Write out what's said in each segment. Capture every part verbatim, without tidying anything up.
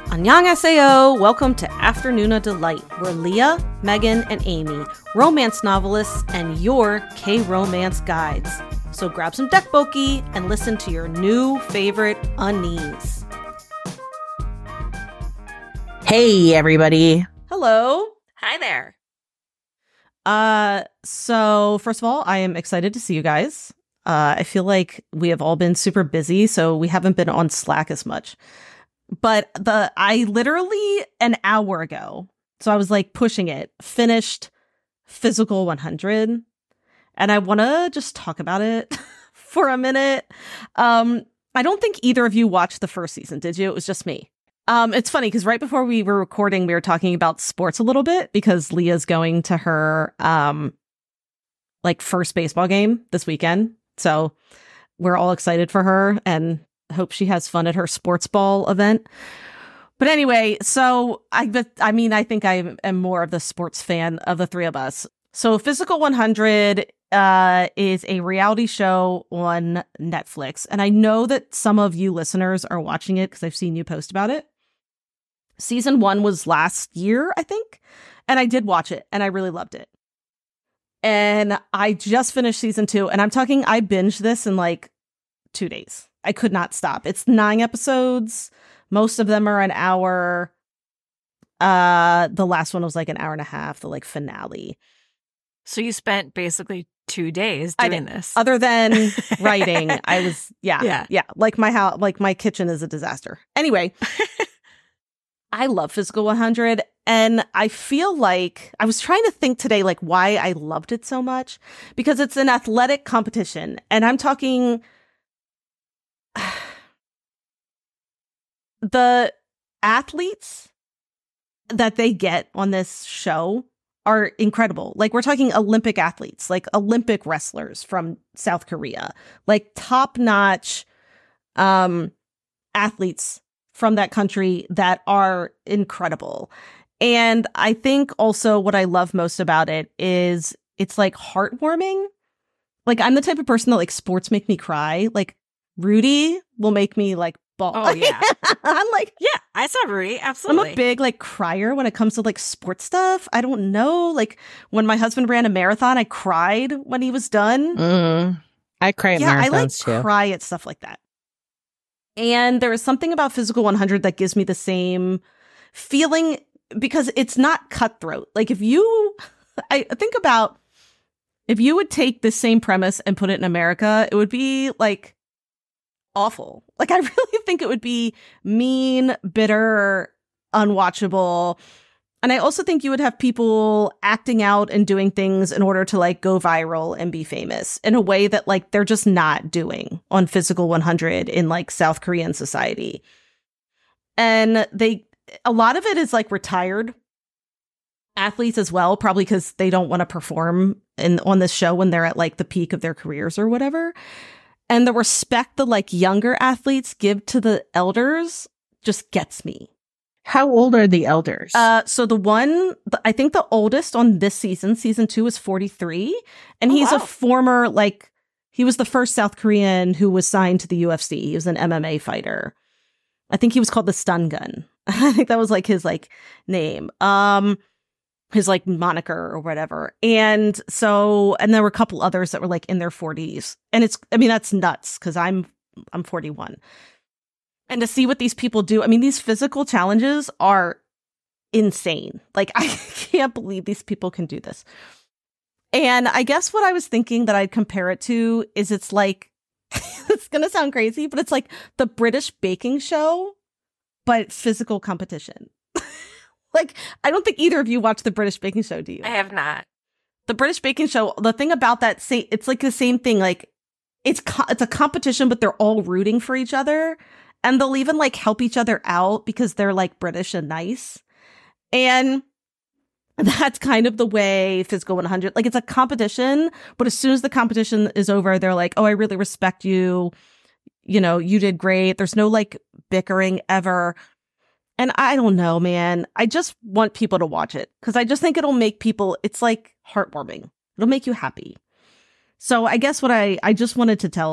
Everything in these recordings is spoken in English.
Annyeonghaseyo! Welcome to Afternoona Delight, where Leah, Megan, and Amy, romance novelists, and your K-romance guides. So grab some dekboki and listen to your new favorite unnies. Hey, everybody. Hello. Hi there. Uh, so first of all, I am excited to see you guys. Uh, I feel like we have all been super busy, so we haven't been on Slack as much. But the I literally an hour ago, so I was like pushing it, finished Physical one hundred, and I want to just talk about it for a minute. Um, I don't think either of you watched the first season, did you? It was just me. Um, it's funny because right before we were recording, we were talking about sports a little bit because Leah's going to her um, like first baseball game this weekend, so we're all excited for her and hope she has fun at her sports ball event. But anyway, so I but I mean, I think I am more of the sports fan of the three of us. So Physical one hundred uh, is a reality show on Netflix. And I know that some of you listeners are watching it because I've seen you post about it. Season one was last year, I think. And I did watch it and I really loved it. And I just finished season two. And I'm talking, I binged this in like two days. I could not stop. It's nine episodes. Most of them are an hour. Uh, the last one was like an hour and a half, the like finale. So you spent basically two days doing this. Other than writing, I was, yeah, yeah, yeah. Like my house, like my kitchen is a disaster. Anyway, I love Physical one hundred. And I feel like I was trying to think today, like why I loved it so much, because it's an athletic competition. And I'm talking the athletes that they get on this show are incredible. Like we're talking Olympic athletes, like Olympic wrestlers from South Korea, like top-notch um, athletes from that country that are incredible. And I think also what I love most about it is it's like heartwarming. Like I'm the type of person that like sports make me cry. Like Rudy will make me like ball. Oh yeah. I'm like, yeah, I saw Rudy. Absolutely. I'm a big like crier when it comes to like sports stuff. I don't know. Like when my husband ran a marathon, I cried when he was done. Mm, I cry at yeah, marathons I like too. cry at stuff like that. And there is something about Physical one hundred that gives me the same feeling because it's not cutthroat. Like if you, I think about if you would take the same premise and put it in America, it would be like awful. Like I really think it would be mean, bitter, unwatchable. And I also think you would have people acting out and doing things in order to like go viral and be famous in a way that like they're just not doing on Physical one hundred in like South Korean society. And they, a lot of it is like retired athletes as well, probably because they don't want to perform in on this show when they're at like the peak of their careers or whatever. And the respect the like younger athletes give to the elders just gets me. How old are the elders? Uh, so the one, I think the oldest on this season, season two, is forty-three. And oh, he's wow. a former, like, he was the first South Korean who was signed to the U F C. He was an M M A fighter. I think he was called the Stun Gun. I think that was like his like name. Um, his like moniker or whatever. And so, and there were a couple others that were like in their forties. And it's, I mean, that's nuts because I'm, I'm forty-one. And to see what these people do, I mean, these physical challenges are insane. Like, I can't believe these people can do this. And I guess what I was thinking that I'd compare it to is it's like, it's going to sound crazy, but it's like the British baking show, but physical competition. Like, I don't think either of you watch the British baking show, do you? I have not. The British baking show, the thing about that, say, it's like the same thing. Like, it's co- it's a competition, but they're all rooting for each other. And they'll even like help each other out because they're like British and nice. And that's kind of the way Physical one hundred, like it's a competition, but as soon as the competition is over, they're like, oh, I really respect you. You know, you did great. There's no like bickering ever. And I don't know, man. I just want people to watch it because I just think it'll make people, it's like heartwarming. It'll make you happy. So I guess what I, I just wanted to tell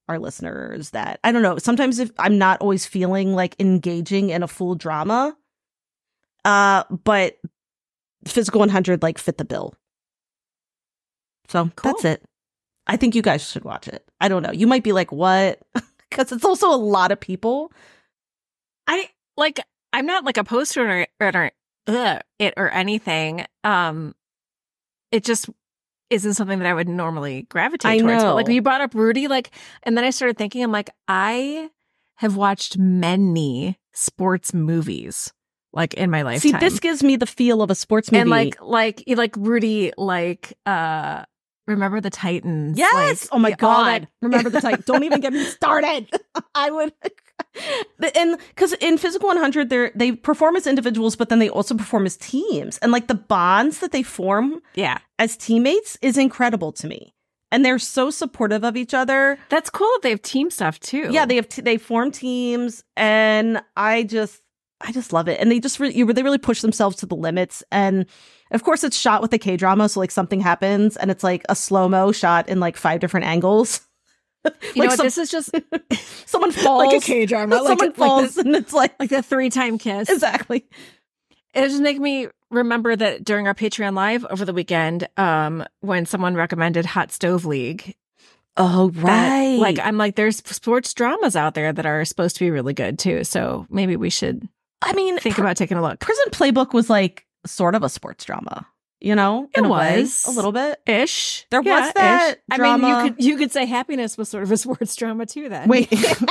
our listeners that, I don't know, sometimes if I'm not always feeling like engaging in a full drama, uh, but Physical one hundred like fit the bill. So Cool. that's it. I think you guys should watch it. I don't know. You might be like, what? Because it's also a lot of people. I like. I'm not like opposed to it or, or ugh, it or anything. Um, it just isn't something that I would normally gravitate I towards. know. But like when you brought up Rudy, like, and then I started thinking, I'm like, I have watched many sports movies like in my lifetime. See, this gives me the feel of a sports movie. and like like like Rudy, like uh, Remember the Titans? yes. Like, Oh my yeah, all God. that- Remember the type. Don't even get me started. I would. And because in Physical one hundred, they they perform as individuals, but then they also perform as teams. And like the bonds that they form yeah, as teammates is incredible to me. And they're so supportive of each other. that's cool that they have team stuff too. Yeah, they have t- they form teams, and I just I just love it. And they just re- you they really push themselves to the limits. And of course, it's shot with a K drama, so like something happens, and it's like a slow mo shot in like five different angles. You like know what? some- This is just someone falls, like a K drama. Like, someone like falls, the, and it's like like the three time kiss. exactly. It just make me remember that during our Patreon live over the weekend, um, when someone recommended Hot Stove League. Oh that, like I'm like, there's sports dramas out there that are supposed to be really good too. So maybe we should I mean, think pr- about taking a look. Prison Playbook was like sort of a sports drama, you know? It in a way, was. a little bit. Ish. There Yeah, was that ish. I drama. mean, you could you could say Happiness was sort of a sports drama too. Then Wait.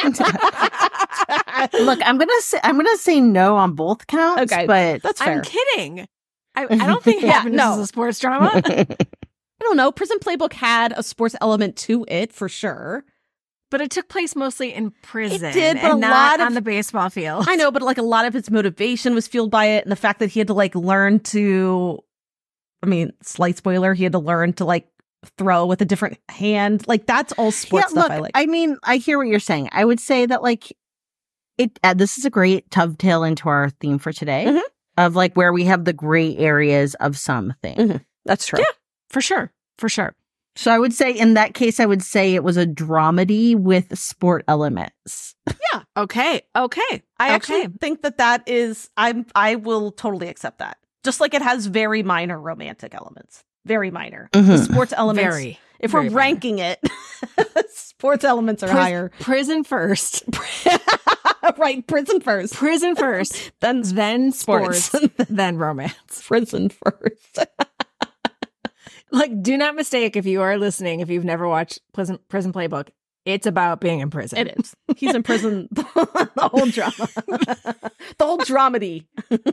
Look, I'm gonna say I'm gonna say no on both counts. Okay. But That's fair. I'm kidding. I, I don't think Yeah, Happiness no. is a sports drama. I don't know. Prison Playbook had a sports element to it for sure. But it took place mostly in prison. did, but and a not lot of- on the baseball field. I know, but like a lot of his motivation was fueled by it, and the fact that he had to like learn to, I mean, slight spoiler, he had to learn to like throw with a different hand. Like that's all sports yeah, stuff look, I like. I mean, I hear what you're saying. I would say that like it. Uh, this is a great dovetail into our theme for today Mhm. of like where we have the gray areas of something. Mhm. That's true. Yeah. For sure. For sure. So I would say in that case, I would say it was a dramedy with sport elements. Okay. Okay. I okay. actually think that that is. I'm. I will totally accept that. Just like it has very minor romantic elements. Very minor. The Mhm. sports elements. Very. If very we're minor. ranking it, sports elements are Pris- higher. Prison first. Right, prison first, Prison first. then Then sports, sports. Then romance. prison first. Like, do not mistake if you are listening, if you've never watched Prison, Prison Playbook, it's about being in prison. It is. He's in prison. The whole drama, the whole dramedy.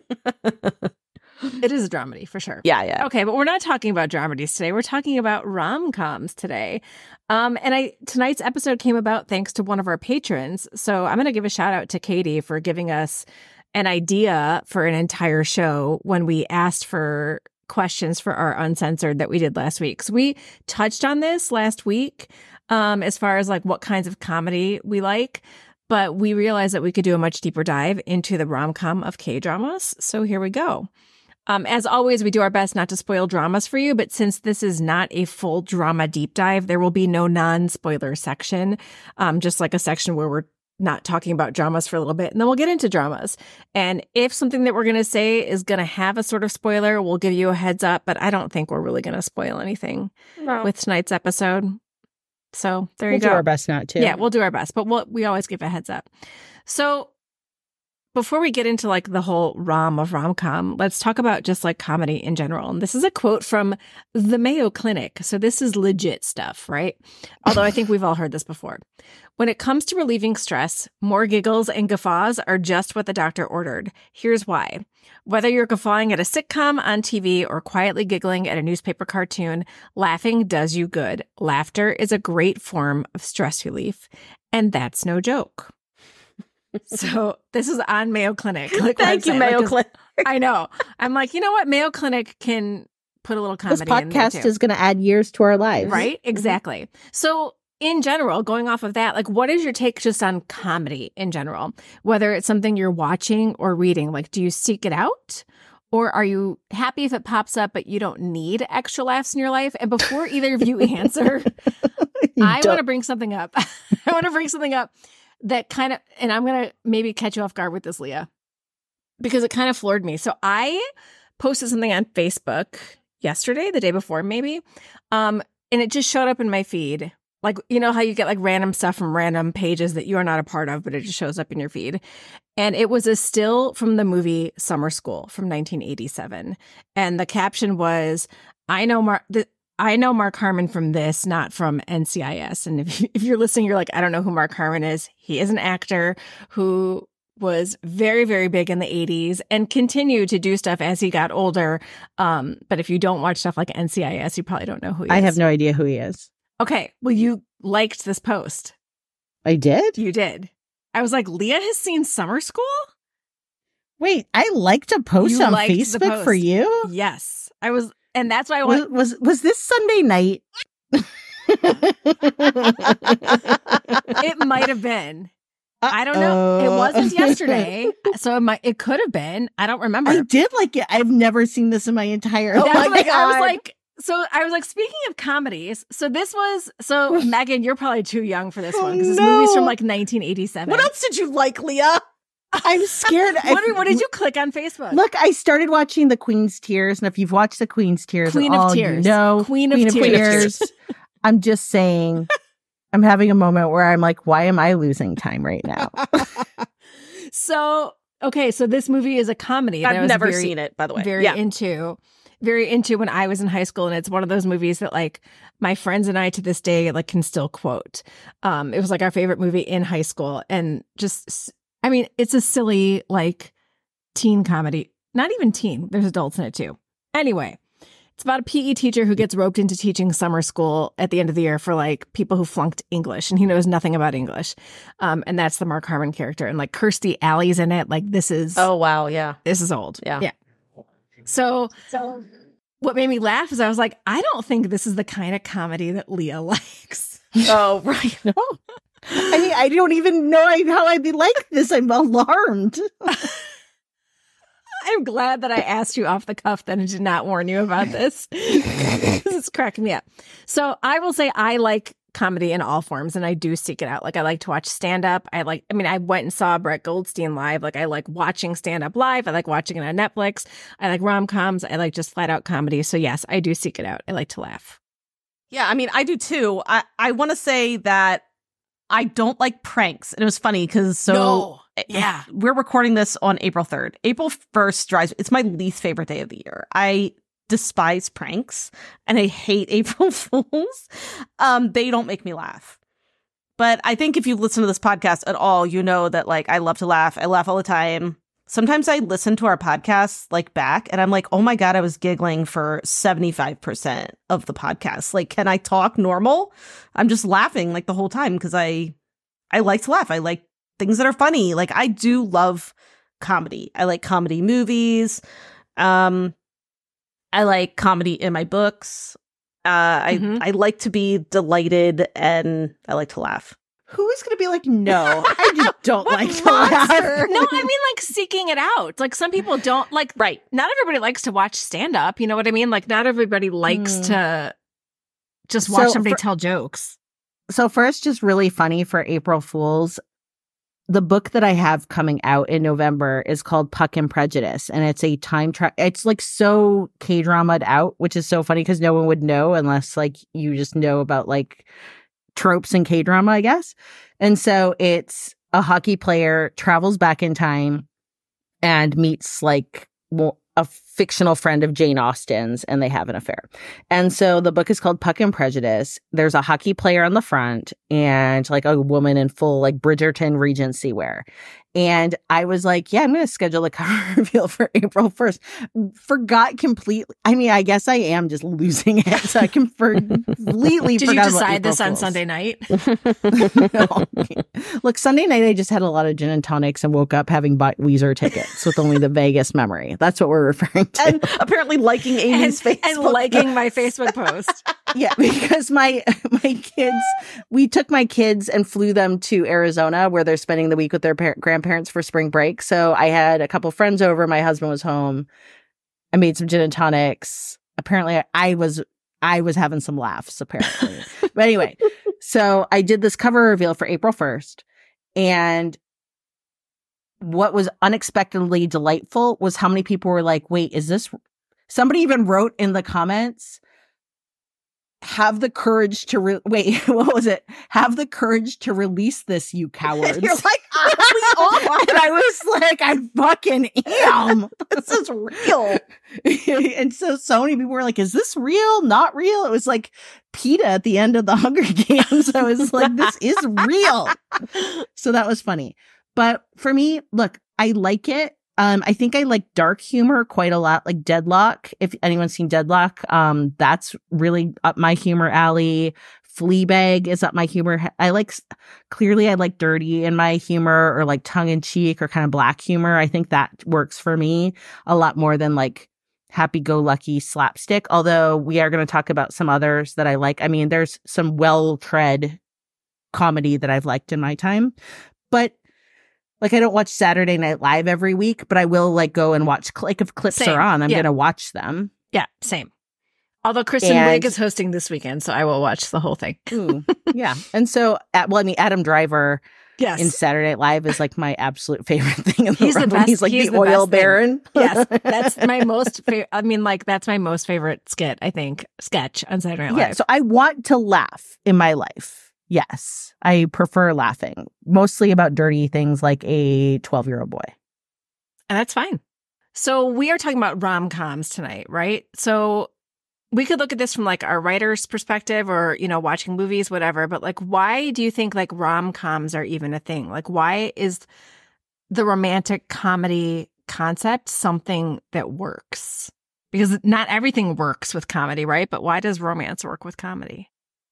It is a dramedy for sure. Yeah, yeah. Okay, but we're not talking about dramedies today. We're talking about rom-coms today. Um, and I tonight's episode came about thanks to one of our patrons. So I'm going to give a shout out to Katie for giving us an idea for an entire show when we asked for questions for our Uncensored that we did last week. So we touched on this last week um, as far as like what kinds of comedy we like. But we realized that we could do a much deeper dive into the rom-com of K-dramas. So here we go. Um, as always, we do our best not to spoil dramas for you, but since this is not a full drama deep dive, there will be no non-spoiler section, um, just like a section where we're not talking about dramas for a little bit, and then we'll get into dramas. And if something that we're going to say is going to have a sort of spoiler, we'll give you a heads up, but I don't think we're really going to spoil anything No. with tonight's episode. So there We'll you go. do our best not to. Yeah, we'll do our best, but we'll, we always give a heads up. So before we get into like the whole rom of rom-com, let's talk about just like comedy in general. And this is a quote from the Mayo Clinic. So this is legit stuff, right? Although I think we've all heard this before. When it comes to relieving stress, more giggles and guffaws are just what the doctor ordered. Here's why. Whether you're guffawing at a sitcom on T V or quietly giggling at a newspaper cartoon, laughing does you good. Laughter is a great form of stress relief. And that's no joke. So this is on Mayo Clinic. Like Thank you, website. Mayo Like, Clinic. I know. I'm like, you know what? Mayo Clinic can put a little This comedy in there podcast too. is going to add years to our lives. Right? Exactly. So in general, going off of that, like what is your take just on comedy in general? Whether it's something you're watching or reading, like do you seek it out? Or are you happy if it pops up, but you don't need extra laughs in your life? And before either of you answer, I want to bring something up. I want to bring something up that kind of, and I'm going to maybe catch you off guard with this, Leah, because it kind of floored me. So I posted something on Facebook yesterday, the day before maybe, um, and it just showed up in my feed. Like, you know how you get like random stuff from random pages that you are not a part of, but it just shows up in your feed. And it was a still from the movie Summer School from nineteen eighty-seven. And the caption was, I know Mark, the, I know Mark Harmon from this, not from N C I S. And if, if you're listening, you're like, I don't know who Mark Harmon is. He is an actor who was very, very big in the eighties and continued to do stuff as he got older. Um, but if you don't watch stuff like N C I S, you probably don't know who he I is. I have no idea who he is. Okay. Well, you liked this post. I did? You did. I was like, Leah has seen Summer School? Wait, I liked a post You on liked the Facebook post. for you? Yes. I was, and that's why I Was, want. was was this Sunday night? It might have been. I don't know. It wasn't yesterday, so it might. It could have been. I don't remember. I did like it. I've never seen this in my entire That's life. like, I was like, so I was like, speaking of comedies, so this was, so Megan, you're probably too young for this Oh, one because this no. movie's from like nineteen eighty-seven. What else did you like, Leah? I'm scared. What, I- did- what did you click on Facebook? Look, I started watching The Queen's Tears, and if you've watched The Queen's Tears, Queen at of all, Tears. you know, Queen of Queen Tears. Tears. I'm just saying, I'm having a moment where I'm like, why am I losing time right now? So, okay, so this movie is a comedy. that I I've was never very, seen it, by the way. Very yeah. into, very into when I was in high school, and it's one of those movies that like my friends and I to this day like can still quote. Um, it was like our favorite movie in high school, and just, I mean, it's a silly like teen comedy. Not even teen. There's adults in it too. Anyway. It's about a P E teacher who gets roped into teaching summer school at the end of the year for like people who flunked English, and he knows nothing about English. Um, and that's the Mark Harmon character. And like Kirstie Alley's in it. Like this is Oh, wow. Yeah. this is old. Yeah. Yeah. So, so what made me laugh is I was like, I don't think this is the kind of comedy that Leah likes. Oh, right. No. I mean, I don't even know how I'd be like this. I'm alarmed. I'm glad that I asked you off the cuff then and did not warn you about this. This is cracking me up. So I will say I like comedy in all forms, and I do seek it out. Like I like to watch stand up. I like, I mean, I went and saw Brett Goldstein live. Like I like watching stand up live. I like watching it on Netflix. I like rom-coms. I like just flat out comedy. So yes, I do seek it out. I like to laugh. Yeah, I mean, I do too. I, I want to say that I don't like pranks. And it was funny because so No. Yeah. we're recording this on April third. April first drives, it's my least favorite day of the year. I despise pranks and I hate April Fools. Um, they don't make me laugh. But I think if you listen to this podcast at all, you know that like I love to laugh. I laugh all the time. Sometimes I listen to our podcasts like back and I'm like, oh my God, I was giggling for seventy-five percent of the podcast. Like, can I talk normal? I'm just laughing like the whole time because I I like to laugh. I like things that are funny. Like I do love comedy. I like comedy movies. Um, I like comedy in my books. Uh, I Mhm. I like to be delighted and I like to laugh. Who is going to be like, no, I just don't What like to monster? laugh. No, I mean like seeking it out. Like some people don't like, Right. not everybody likes to watch stand up. You know what I mean? Like not everybody likes Mm. to just watch So somebody for- tell jokes. So first, just really funny for April Fools. The book that I have coming out in November is called Puck and Prejudice, and it's a time travel. It's like so K-drama'd out, which is so funny because no one would know unless like you just know about like tropes in K-drama, I guess. And so it's a hockey player travels back in time and meets like well, a fictional friend of Jane Austen's, and they have an affair. And so the book is called Puck and Prejudice. There's a hockey player on the front and like a woman in full like Bridgerton Regency wear. And I was like, yeah, I'm going to schedule a cover reveal for April first. Forgot completely. I mean, I guess I am just losing it. So I can for- completely Did you forgot about decide April this on Fools. Sunday night? No. Look, Sunday night, I just had a lot of gin and tonics and woke up having bought Weezer tickets with only the vaguest memory. That's what we're referring to. And apparently liking Amy's and, Facebook. and liking my Facebook post. Yeah, because my my kids, we took my kids and flew them to Arizona where they're spending the week with their par- grandparents for spring break. So I had a couple friends over. My husband was home. I made some gin and tonics. Apparently, I, I was I was having some laughs, apparently. But anyway, so I did this cover reveal for April first. And what was unexpectedly delightful was how many people were like, wait, is this... Somebody even wrote in the comments, have the courage to... Re- wait, what was it? Have the courage to release this, you cowards. You're like, ah, we are. And I was like, I fucking am. This is real. And so so many people were like, is this real? Not real? It was like PETA at the end of the Hunger Games. I was like, this is real. So that was funny. But for me, look, I like it. Um, I think I like dark humor quite a lot, like Deadlock. If anyone's seen Deadlock, um, that's really up my humor alley. Fleabag is up my humor. I like, clearly I like dirty in my humor, or like tongue in cheek, or kind of black humor. I think that works for me a lot more than like happy-go-lucky slapstick. Although we are going to talk about some others that I like. I mean, there's some well-tread comedy that I've liked in my time, but like, I don't watch Saturday Night Live every week, but I will like go and watch, like if clips Same. are on, I'm Yeah. going to watch them. Yeah, same. Although Kristen And- Wiig is hosting this weekend, so I will watch the whole thing. Ooh, yeah. And so, at, well, I mean, Adam Driver Yes. in Saturday Night Live is like my absolute favorite thing in the He's the world. best- He's like he's the, the oil best thing. baron. Yes, that's my most favorite. I mean, like, that's my most favorite skit, I think, sketch on Saturday Night Live. Yeah. So I want to laugh in my life. Yes. I prefer laughing, mostly about dirty things like a twelve-year-old boy. And that's fine. So we are talking about rom-coms tonight, right? So we could look at this from like our writer's perspective, or, you know, watching movies, whatever. But like, why do you think like rom-coms are even a thing? Like, why is the romantic comedy concept something that works? Because not everything works with comedy, right? But why does romance work with comedy?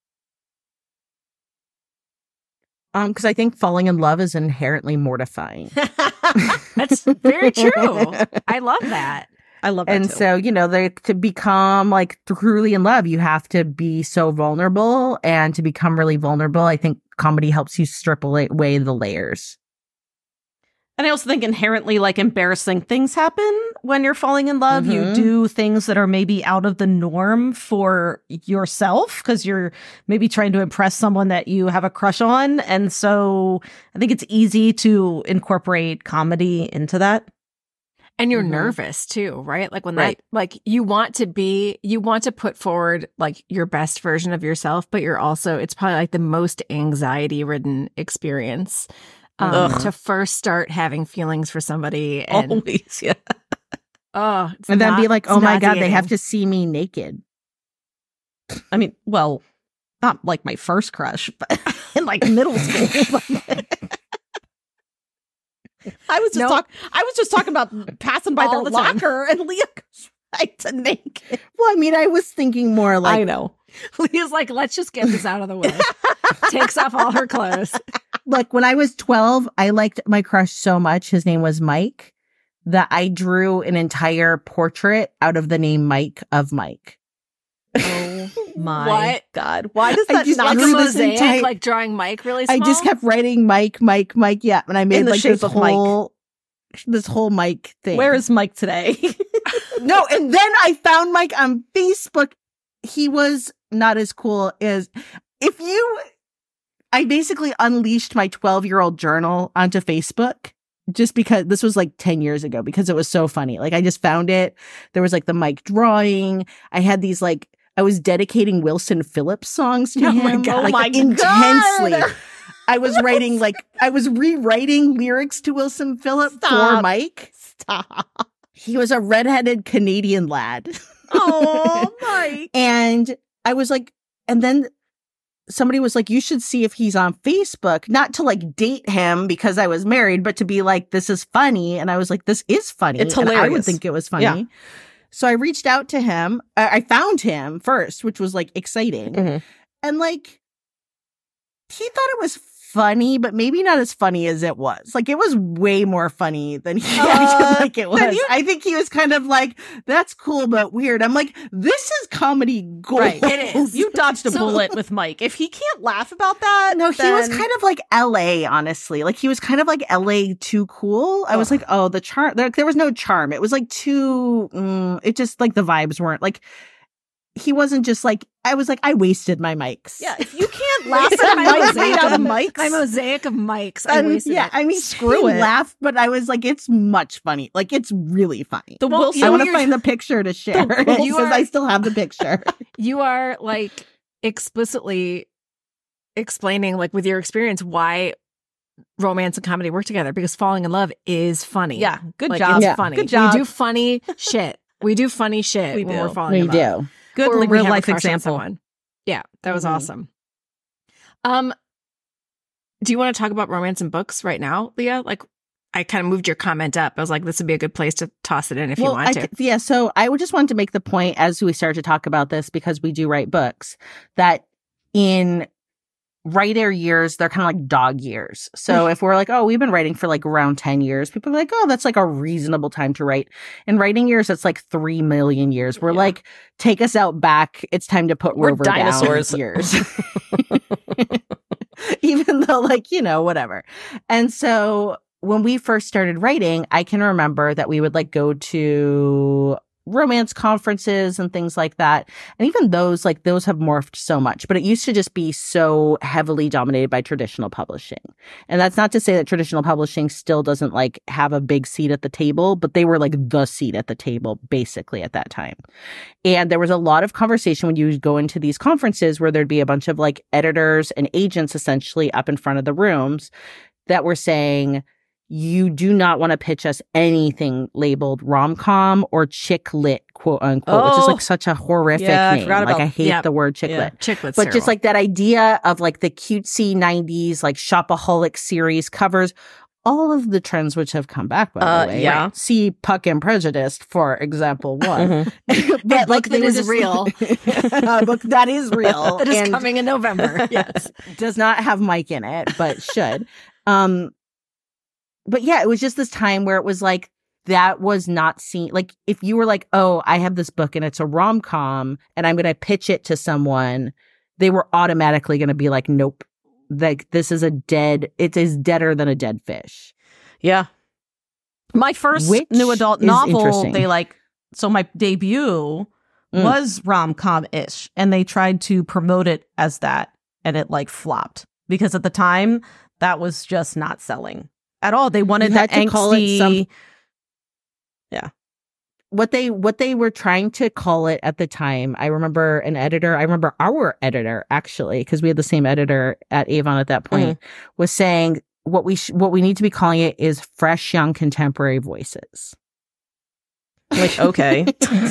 Um, because I think falling in love is inherently mortifying. That's very true. I love that. I love that And too. so, you know, they, to become like truly in love, you have to be so vulnerable. And to become really vulnerable, I think comedy helps you strip away, away the layers. And I also think inherently, like, embarrassing things happen when you're falling in love. You Mhm. do things that are maybe out of the norm for yourself because you're maybe trying to impress someone that you have a crush on. And so I think it's easy to incorporate comedy into that. And you're Mhm. nervous too, right? Like when Right. that, like you want to be, you want to put forward like your best version of yourself, but you're also, it's probably like the most anxiety ridden experience um, Ugh. to first start having feelings for somebody. And Always, yeah. oh, it's And then not- be like, it's oh my God, they nauseating. have to see me naked. I mean, well, not like my first crush, but in like middle school. I was just Nope. talking. I was just talking about passing by All their the time. locker, and Leah goes right to naked. Well, I mean, I was thinking more like, I know. Leah's like, let's just get this out of the way. Takes off all her clothes. Look, when I was twelve, I liked my crush so much. His name was Mike, that I drew an entire portrait out of the name Mike of Mike. Oh my What? God! Why does I that just not Like a drew this mosaic, entire- like drawing Mike really small. I just kept writing Mike, Mike, Mike. Yeah. And I made the like shape this of Mike. whole, this whole Mike thing. Where is Mike today? No, and then I found Mike on Facebook. He was not as cool as if you. I basically unleashed my twelve-year-old journal onto Facebook just because this was like ten years ago because it was so funny. Like I just found it. There was like the Mike drawing. I had these like I was dedicating Wilson Phillips songs to Oh him, my God. like Oh my intensely. God. I was writing like I was rewriting lyrics to Wilson Phillips for Stop. Mike. Stop! He was a redheaded Canadian lad. Oh, Mike! And I was like, and then somebody was like, you should see if he's on Facebook, not to like date him because I was married, but to be like, this is funny. And I was like, this is funny. It's And I would hilarious. think it was funny. Yeah. So I reached out to him. I, I found him first, which was like exciting. Mhm. And like, he thought it was funny, but maybe not as funny as it was. Like, it was way more funny than he Uh, acted like it was. then you- I think he was kind of like, that's cool, but weird. I'm like, this is comedy gold. Right, it is. You dodged a So- bullet with Mike. If he can't laugh about that, No, he was then- kind of like L A, honestly. Like, he was kind of like L A too cool. I was Ugh. like, oh, the charm. There, there was no charm. It was like too, mm, it just like the vibes weren't like, he wasn't just like, I was like, I wasted my mics. Yeah, if you can't laugh Wasted at my Mike mosaic out of of- Mike's, My mosaic of mics. I And, wasted yeah, it. I mean, Screw he it. laughed, but I was like, it's much funny. Like, it's really funny. the Well, Wilson. I So want to you're- find the picture to share The- because you are- I still have the picture. You are like explicitly explaining, like with your experience, why romance and comedy work together, because falling in love is funny. yeah, good like, job. It's Yeah. funny. Good job. We do funny shit. We do funny shit We when do. we're falling We in love. do. Good Or when we real have a life crush on example. someone. Yeah, that was Mhm. awesome. Um, do you want to talk about romance and books right now, Leah? Like, I kind of moved your comment up. I was like, this would be a good place to toss it in if you want I to. th- yeah, so I would just want to make the point as we start to talk about this, because we do write books, that in writer years, they're kind of like dog years. So if we're like, oh, we've been writing for like around ten years, people are like, oh, that's like a reasonable time to write. In writing years, it's like three million years. We're Yeah. like, take us out back. It's time to put We're Rover dinosaurs. down years. Even though, like, you know, whatever. And so when we first started writing, I can remember that we would like go to romance conferences and things like that. And even those, like, those have morphed so much, but it used to just be so heavily dominated by traditional publishing. And that's not to say that traditional publishing still doesn't like have a big seat at the table, but they were like the seat at the table basically at that time. And there was a lot of conversation when you would go into these conferences where there'd be a bunch of like editors and agents essentially up in front of the rooms that were saying, you do not want to pitch us anything labeled rom-com or chick lit, quote unquote, which is Oh. like such a horrific Yeah, I name. forgot Like, about- I hate Yep. the word chick Yeah. lit. Chicklets, But just like that idea of like the cutesy nineties, like shopaholic series covers all of the trends which have come back, by Uh, the way. yeah. See Puck and Prejudice, for example, one. Mhm. But book that they were is just- real. a book that is real. that is and coming in November. Yes. does not have Mike in it, but should. Um, but yeah, it was just this time where it was like, that was not seen. Like, if you were like, oh, I have this book and it's a rom com and I'm going to pitch it to someone, they were automatically going to be like, nope, like this is a dead, it is deader than a dead fish. Yeah. My first Which new adult is novel, interesting. they like, so my debut Mm. was rom-com-ish, and they tried to promote it as that, and it like flopped because at the time that was just not selling at all. They wanted You that had to call it angsty. some- yeah. What they what they were trying to call it at the time, I remember an editor, I remember our editor actually, because we had the same editor at Avon at that point, was saying what we sh- what we need to be calling it is fresh, young, contemporary voices. Like, okay.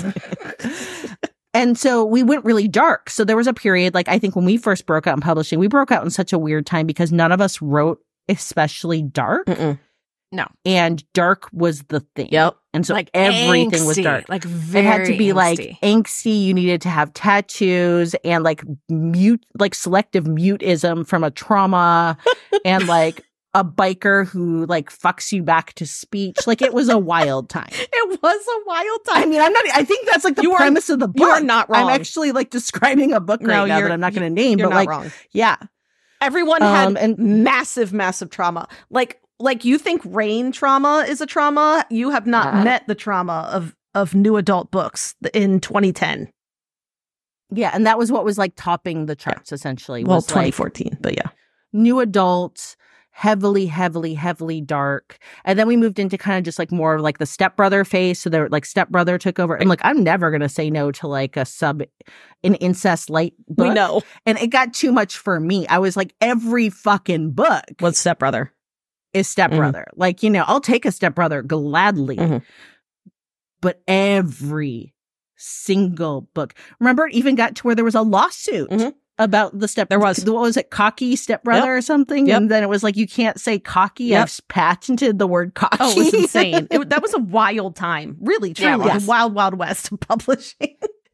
And so we went really dark. So there was a period, like I think when we first broke out in publishing, we broke out in such a weird time because none of us wrote especially dark, Mm-mm. and dark was the thing. Yep. And so like everything was angsty, dark. Like very It had to be angsty. like angsty. You needed to have tattoos and like mute, like selective mutism from a trauma, and like a biker who like fucks you back to speech. Like, it was a wild time. It was a wild time. I mean, I'm not. I think that's like the You are- premise of the book. you are not wrong. I'm actually like describing a book No, right now you're- that I'm not going to name, You're but not like, wrong. yeah, Everyone Um, had and- massive, massive trauma. Like, like you think rain trauma is a trauma? You have not Uh. met the trauma of of new adult books in twenty ten. yeah, and that was what was like topping the charts essentially. Well, was like twenty fourteen, but yeah. new adult, heavily, heavily, heavily dark. And then we moved into kind of just like more of like the stepbrother phase. So there, like stepbrother took over. And like, I'm never going to say no to like a sub, an incest light book. We know. And it got too much for me. I was like, every fucking book What's stepbrother? is stepbrother. Like, you know, I'll take a stepbrother gladly. Mhm. But every single book. Remember, it even got to where there was a lawsuit. Mhm. About the step, There was. what was it, cocky stepbrother or something? Yep. And then it was like, you can't say cocky. Yep. I've patented the word cocky. Oh, it was insane. It, that was a wild time. Really, Yeah, truly. it was. The wild, wild west of publishing.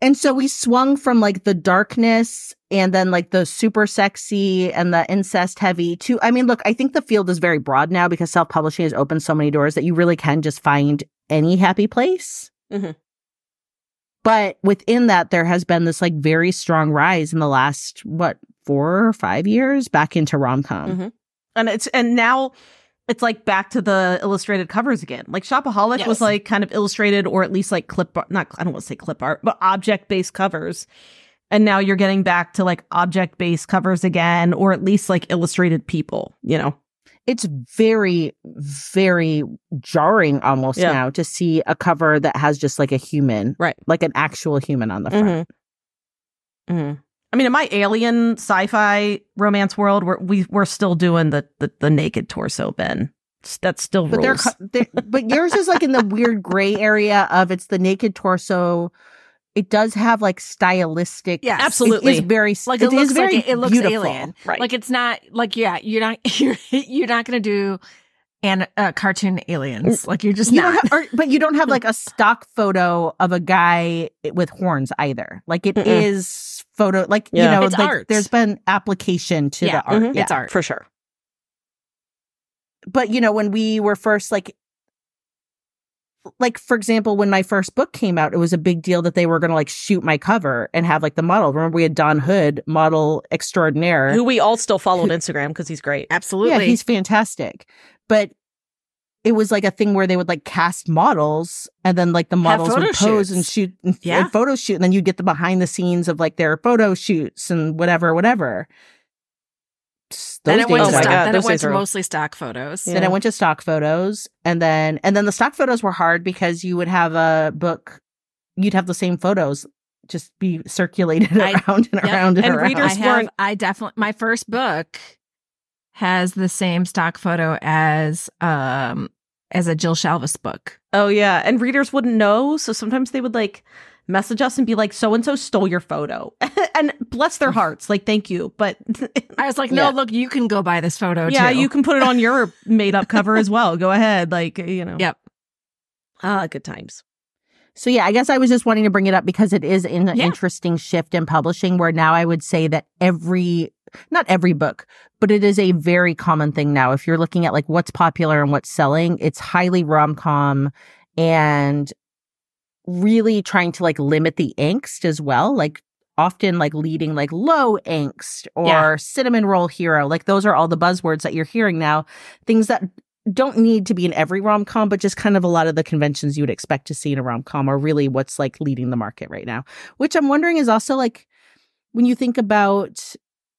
And so we swung from like the darkness and then like the super sexy and the incest heavy to, I mean, look, I think the field is very broad now because self-publishing has opened so many doors that you really can just find any happy place. Mm-hmm. But within that, there has been this like very strong rise in the last, what, four or five years back into rom-com. Mm-hmm. And it's, and now it's like back to the illustrated covers again. Like Shopaholic Yes. was like kind of illustrated or at least like clip art, not, I don't want to say clip art, but object based covers. And now you're getting back to like object based covers again, or at least like illustrated people, you know? It's very, very jarring almost Yeah. now to see a cover that has just like a human, Right. like an actual human on the front. Mm-hmm. Mm-hmm. I mean, in my alien sci-fi romance world, we're we, we're still doing the, the the naked torso bin. That's still But they're, rules. co- they but yours is like in the weird gray area of it's the naked torso. It does have like stylistic. Yes. Absolutely. It is very Like it, it, is looks very like it, it looks beautiful. alien. Right. Like it's not like yeah, you're not you're you're not gonna do an uh, cartoon aliens. Like you're just You not. don't have, or, but you don't have like a stock photo of a guy with horns either. Like it Mm-mm. is photo, like Yeah. you know, It's like art. there's been application to Yeah. the art. Mhm. Yeah. It's art. For sure. But you know, when we were first like, like for example, when my first book came out, it was a big deal that they were going to like shoot my cover and have like the model. Remember, we had Don Hood, model extraordinaire. Who we all still follow on Instagram because he's great. Absolutely. Yeah, he's fantastic. But it was like a thing where they would like cast models and then like the Have models photo would pose and shoots. shoot and, Yeah. and photo shoot. And then you get the behind the scenes of like their photo shoots and whatever, whatever. Those then it went days to oh my are- stock. God, then those it went days to are- mostly stock photos. Yeah. Then I went to stock photos and then and then the stock photos were hard because you would have a book, you'd have the same photos just be circulated I- around and yep. around and, And around. readers I have. weren't- I definitely. My first book has the same stock photo as um as a Jill Shalvis book. Oh yeah, and readers wouldn't know, so sometimes they would like message us and be like, "So and so stole your photo," and bless their hearts, like thank you, but I was like, no, Yeah. look, you can go buy this photo. yeah, too. you can put it on your made up cover as well. Go ahead, like you know. Yep. Ah, good times. So yeah, I guess I was just wanting to bring it up because it is an Yeah. interesting shift in publishing where now I would say that every, not every book, but it is a very common thing now. If you're looking at like what's popular and what's selling, it's highly rom-com and really trying to like limit the angst as well. Like often like leading like low angst or Yeah. cinnamon roll hero. Like those are all the buzzwords that you're hearing now. Things that don't need to be in every rom-com, but just kind of a lot of the conventions you would expect to see in a rom-com are really what's like leading the market right now. Which I'm wondering is also like when you think about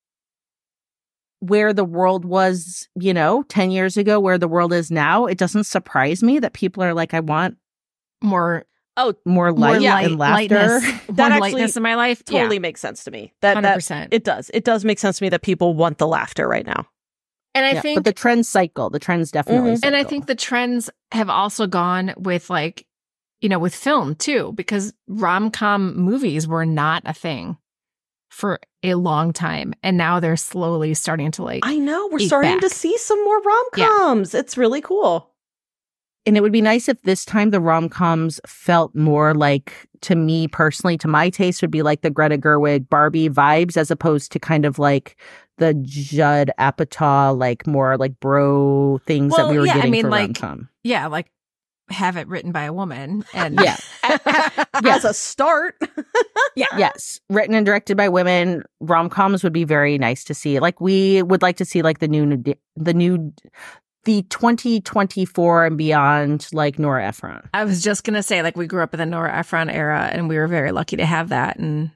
where the world was, you know, ten years ago, where the world is now, it doesn't surprise me that people are like, I want more Oh, more more light light, and laughter. lightness, That more actually lightness in my life. totally Yeah, makes sense to me. That hundred that percent. it does. It does make sense to me that people want the laughter right now. And I Yeah, think but the trends cycle. The trends definitely Mhm. cycle. And I think the trends have also gone with like, you know, with film too, because rom-com movies were not a thing for a long time. And now they're slowly starting to like, I know we're Eat starting to back. see some more rom coms. It's really cool. And it would be nice if this time the rom-coms felt more like, to me personally, to my taste, would be like the Greta Gerwig Barbie vibes, as opposed to kind of like the Judd Apatow, like more like bro things Well, that we were yeah, I getting mean, for like- rom-com. yeah, like have it written by a woman. And Yeah. As a start. yeah. Yes, written and directed by women, rom-coms would be very nice to see. Like we would like to see like the new, the new, the twenty twenty-four and beyond, like Nora Ephron. I was just going to say, like, we grew up in the Nora Ephron era and we were very lucky to have that. And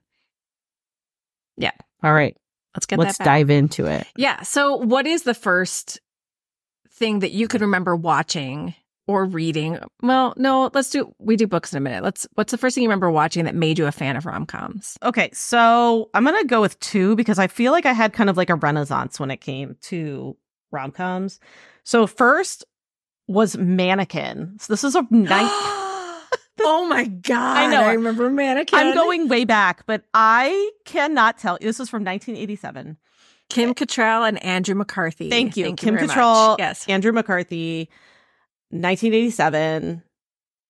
All right, let's get let's that back. dive into it. Yeah. So, what is the first thing that you could remember watching or reading? Well, no, let's do, we do books in a minute. Let's, what's the first thing you remember watching that made you a fan of rom-coms? Okay, so I'm going to go with two because I feel like I had kind of like a renaissance when it came to rom coms. So, first was Mannequin. So, this is a night. Oh my God. I know. I remember Mannequin. I'm going way back, but I cannot tell. This was from nineteen eighty-seven. Kim Cattrall and Andrew McCarthy. Thank you. Thank Kim very much. Cattrall, Yes. Andrew McCarthy, nineteen eighty-seven.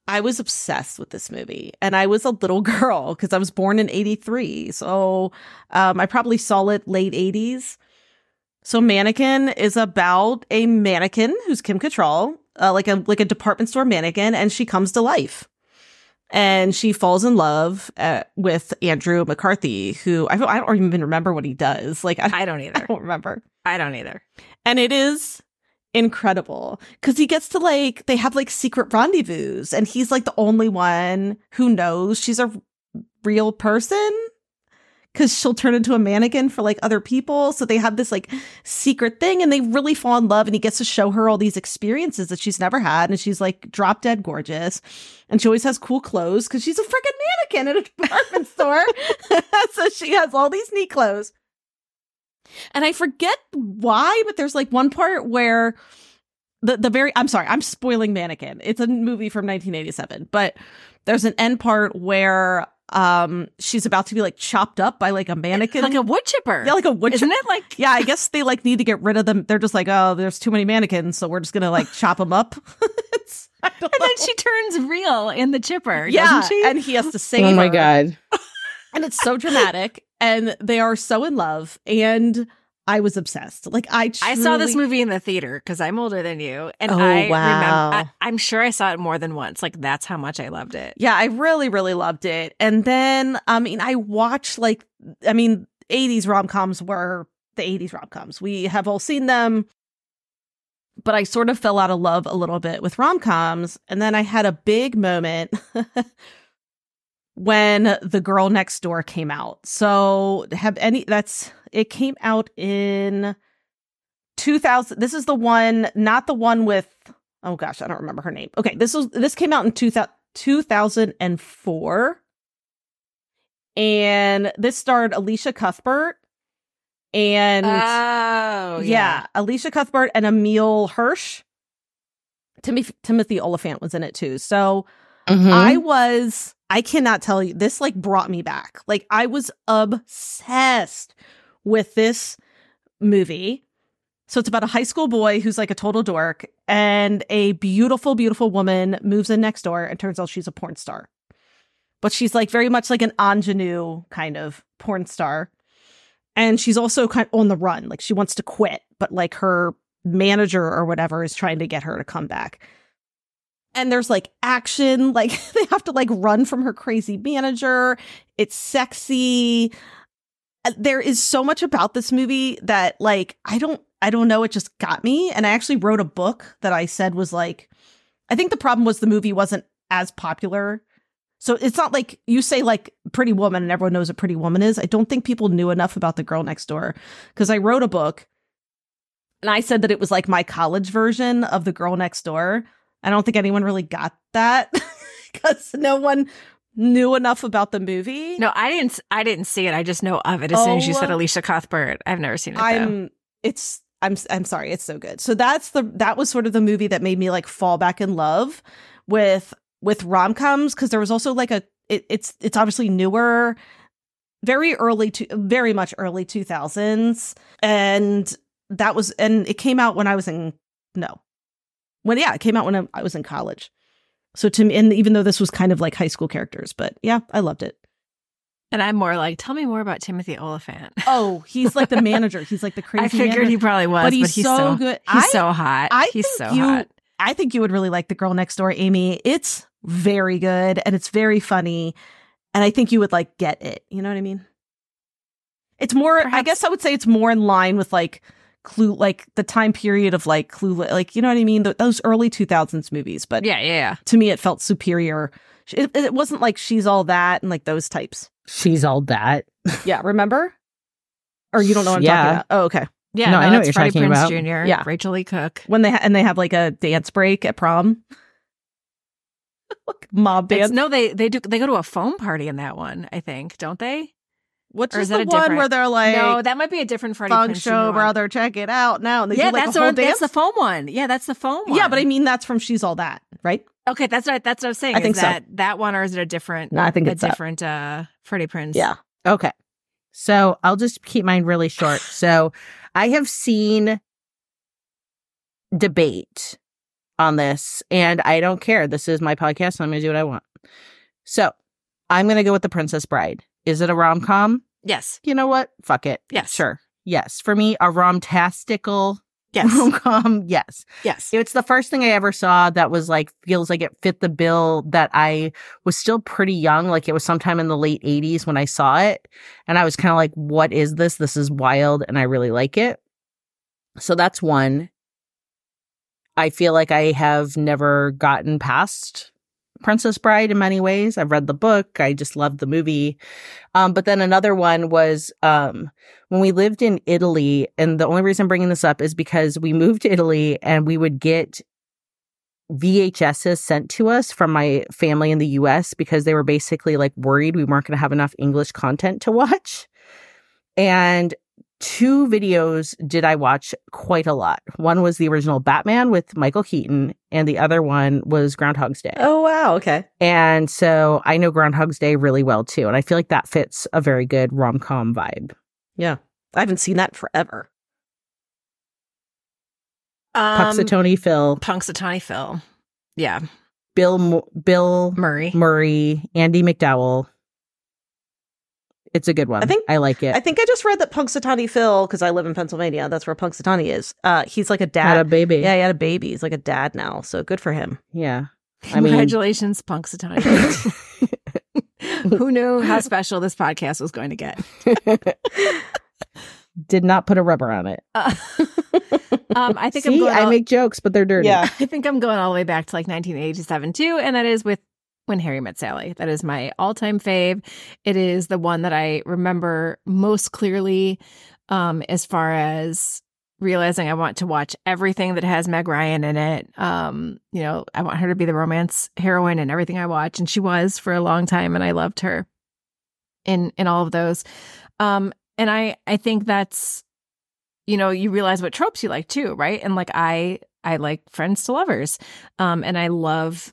I was obsessed with this movie, and I was a little girl because I was born in eighty-three. So um, I probably saw it late eighties. So Mannequin is about a mannequin who's Kim Cattrall, uh, like a like a department store mannequin, and she comes to life. And she falls in love uh, with Andrew McCarthy, who I don't, I don't even remember what he does. Like I, I don't either. I don't remember. I don't either. And it is incredible because he gets to like, they have like secret rendezvous and he's like the only one who knows she's a real person because she'll turn into a mannequin for like other people. So they have this like secret thing and they really fall in love and he gets to show her all these experiences that she's never had. And she's like drop dead gorgeous. And she always has cool clothes because she's a freaking mannequin at a department store. So she has all these neat clothes. And I forget why, but there's like one part where the, the very, I'm sorry, I'm spoiling Mannequin. It's a movie from nineteen eighty-seven, but there's an end part where um she's about to be like chopped up by like a mannequin. Like a wood chipper. Yeah, like a wood Isn't chip- it like? Yeah, I guess they like need to get rid of them. They're just like, oh, there's too many mannequins, so we're just gonna like chop them up. It's, I don't And know. then she turns real in the chipper, yeah, doesn't she? and he has to save Oh my her. God. And it's so dramatic, and they are so in love, and I was obsessed. Like I, truly... I saw this movie in the theater because I'm older than you, and Oh, I wow. remember. I, I'm sure I saw it more than once. Like that's how much I loved it. Yeah, I really, really loved it. And then, I mean, I watched like, I mean, eighties rom-coms were the eighties rom-coms. We have all seen them, but I sort of fell out of love a little bit with rom-coms. And then I had a big moment when The Girl Next Door came out. So have any, that's, it came out in two thousand. This is the one, not the one with, oh gosh, I don't remember her name. Okay, this was, this came out in two thousand four. And this starred Alicia Cuthbert and Oh, yeah. yeah. Alicia Cuthbert and Emile Hirsch. Timothy, Timothy Oliphant was in it too. So Mhm. I was, I cannot tell you, this like brought me back. Like I was obsessed with this movie. So it's about a high school boy who's like a total dork and a beautiful, beautiful woman moves in next door and turns out she's a porn star. But she's like very much like an ingenue kind of porn star. And she's also kind of on the run. Like she wants to quit, but like her manager or whatever is trying to get her to come back. And there's like action, like they have to like run from her crazy manager. It's sexy. There is so much about this movie that like, I don't, I don't know. It just got me. And I actually wrote a book that I said was like, I think the problem was the movie wasn't as popular. So it's not like you say like Pretty Woman and everyone knows what Pretty Woman is. I don't think people knew enough about The Girl Next Door because I wrote a book and I said that it was like my college version of The Girl Next Door. I don't think anyone really got that because no one knew enough about the movie. No, I didn't. I didn't see it. I just know of it as soon as you said Oh, Alicia Cuthbert. I've never seen it. Though. I'm it's I'm I'm sorry, it's so good. So that's the that was sort of the movie that made me like fall back in love with with rom-coms because there was also like a it, it's it's obviously newer, very early to very much early two thousands, and that was and it came out when I was in no. When yeah, it came out when I was in college. So to me, and even though this was kind of like high school characters, but yeah, I loved it. And I'm more like, tell me more about Timothy Oliphant. Oh, he's like the manager. He's like the crazy. I figured manager. he probably was, but he's, but he's so, so good. He's I, so hot. I he's think so you, hot. I think you would really like The Girl Next Door, Amy. It's very good and it's very funny, and I think you would like get it. You know what I mean? It's more. Perhaps. I guess I would say it's more in line with like Clue, like the time period of like Clue, like you know what I mean? Th- those early two thousands movies. But Yeah, yeah, yeah. to me, it felt superior. It, it wasn't like She's All That and like those types. She's all that. Yeah, remember? Or you don't know what I'm Yeah. talking about? Oh, okay. Yeah, No, no, I know what it's you're Freddie talking Prinze about. Junior Yeah. Rachel Lee Cook. When they ha- and they have like a dance break at prom, mob It's, dance. no, they they do they go to a foam party in that one. I think, don't they? Which or is is that the a one different- where they're like, no, that might be a different Freddie funk Prinze show, Junior one. brother, check it out now. And they Yeah, do like that's a whole what, that's dance. the foam one. Yeah, that's the foam one. Yeah, but I mean that's from She's All That, right? okay, that's what that's what I was saying. I is think so. that that one, or is it a different? No, I think a it's that. different. Uh, Freddie Prinze. Yeah. Okay. So I'll just keep mine really short. So I have seen Debate on this, and I don't care. This is my podcast, and I'm going to do what I want. So I'm going to go with The Princess Bride. Is it a rom-com? Yes. You know what? Fuck it. Yes. Sure. Yes. For me, a rom-tastical Yes. rom-com. Yes. Yes. It's the first thing I ever saw that was like, feels like it fit the bill, that I was still pretty young. Like it was sometime in the late eighties when I saw it. And I was kind of like, what is this? This is wild. And I really like it. So that's one. I feel like I have never gotten past Princess Bride in many ways. I've read the book. I just loved the movie. Um, but then another one was um, when we lived in Italy. And the only reason I'm bringing this up is because we moved to Italy and we would get V H Ses sent to us from my family in the U S because they were basically like worried we weren't going to have enough English content to watch. And two videos did I watch quite a lot. One was the original Batman with Michael Keaton, and the other one was Groundhog's Day. Oh, wow. Okay. And so I know Groundhog's Day really well, too. And I feel like that fits a very good rom-com vibe. Yeah. I haven't seen that forever. Um, Punxsutawney Phil. Punxsutawney Phil. Yeah. Bill Mo- Bill Murray. Murray. Andy McDowell. It's a good one. I think I like it. I think I just read that Punxsutawney Phil, because I live in Pennsylvania, that's where Punxsutawney is. Uh, he's like a dad. Had a baby. Yeah, he had a baby. He's like a dad now, so good for him. Yeah. I mean, Congratulations, Punxsutawney. Who knew how special this podcast was going to get? Did not put a rubber on it. Uh, um, I think See, I'm going I all, make jokes, but they're dirty. Yeah. I think I'm going all the way back to like nineteen eighty-seven too, and that is with When Harry Met Sally. That is my all-time fave. It is the one that I remember most clearly, um, as far as realizing I want to watch everything that has Meg Ryan in it. Um, you know, I want her to be the romance heroine in everything I watch, and she was for a long time, and I loved her in in all of those. Um, and I I think that's, you know, you realize what tropes you like too, right? And like I I like Friends to Lovers, um, and I love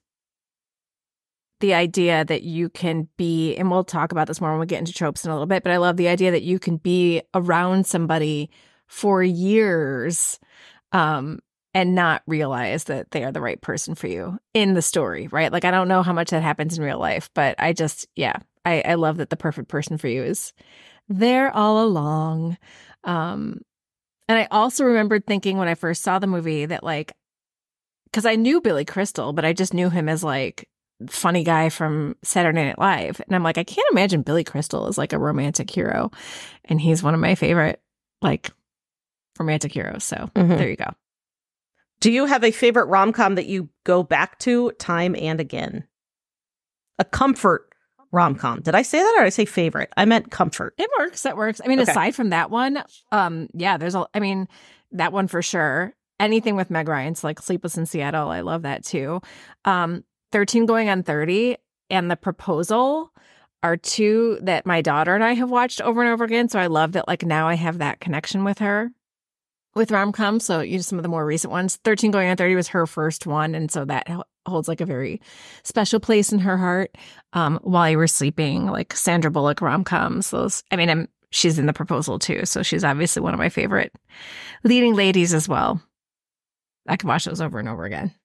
the idea that you can be, and we'll talk about this more when we get into tropes in a little bit, but I love the idea that you can be around somebody for years um, and not realize that they are the right person for you in the story, right? Like, I don't know how much that happens in real life, but I just, yeah, I, I love that the perfect person for you is there all along. Um, and I also remembered thinking when I first saw the movie that, like, because I knew Billy Crystal, but I just knew him as like funny guy from Saturday Night Live. And I'm like, I can't imagine Billy Crystal as like a romantic hero. And he's one of my favorite, like, romantic heroes. So Mhm. there you go. Do you have a favorite rom-com that you go back to time and again? A comfort rom-com. Did I say that or did I say favorite? I meant comfort. It works. That works. I mean, Okay. aside from that one, um, yeah, there's a, I mean, that one for sure. Anything with Meg Ryan, so like Sleepless in Seattle, I love that too. Um, thirteen Going on thirty and The Proposal are two that my daughter and I have watched over and over again. So I love that, like, now I have that connection with her with rom-com. So you know, some of the more recent ones. thirteen Going on thirty was her first one, and so that holds like a very special place in her heart. Um, While You Were Sleeping, like Sandra Bullock rom-coms. Those, I mean, I'm, she's in The Proposal too, so she's obviously one of my favorite leading ladies as well. I could watch those over and over again.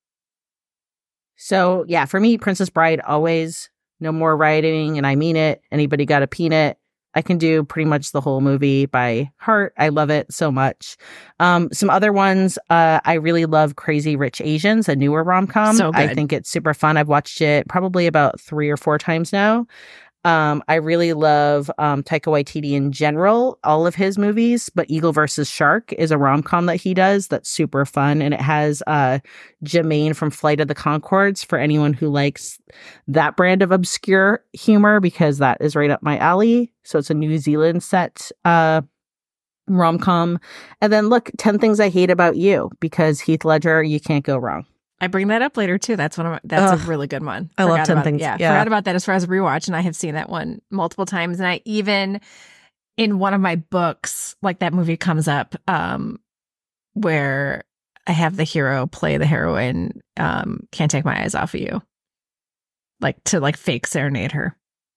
So, yeah, for me, Princess Bride, always no more writing, and I mean it. Anybody got a peanut? I can do pretty much the whole movie by heart. I love it so much. Um, some other ones, uh, I really love Crazy Rich Asians, a newer rom-com. So good. I think it's super fun. I've watched it probably about three or four times now. Um, I really love um, Taika Waititi in general, all of his movies, but Eagle versus Shark is a rom-com that he does that's super fun, and it has uh, Jermaine from Flight of the Conchords for anyone who likes that brand of obscure humor, because that is right up my alley. So it's a New Zealand set uh, rom-com. And then look, ten Things I Hate About You, because Heath Ledger, you can't go wrong. I bring that up later too. That's one of my, that's Ugh. a really good one. I love Forgot ten about- Things. Yeah, Yeah. forgot about that as far as a rewatch, and I have seen that one multiple times. And I even in one of my books, like that movie comes up, um, where I have the hero play the heroine. Um, Can't Take My Eyes Off of You, like to like fake serenade her.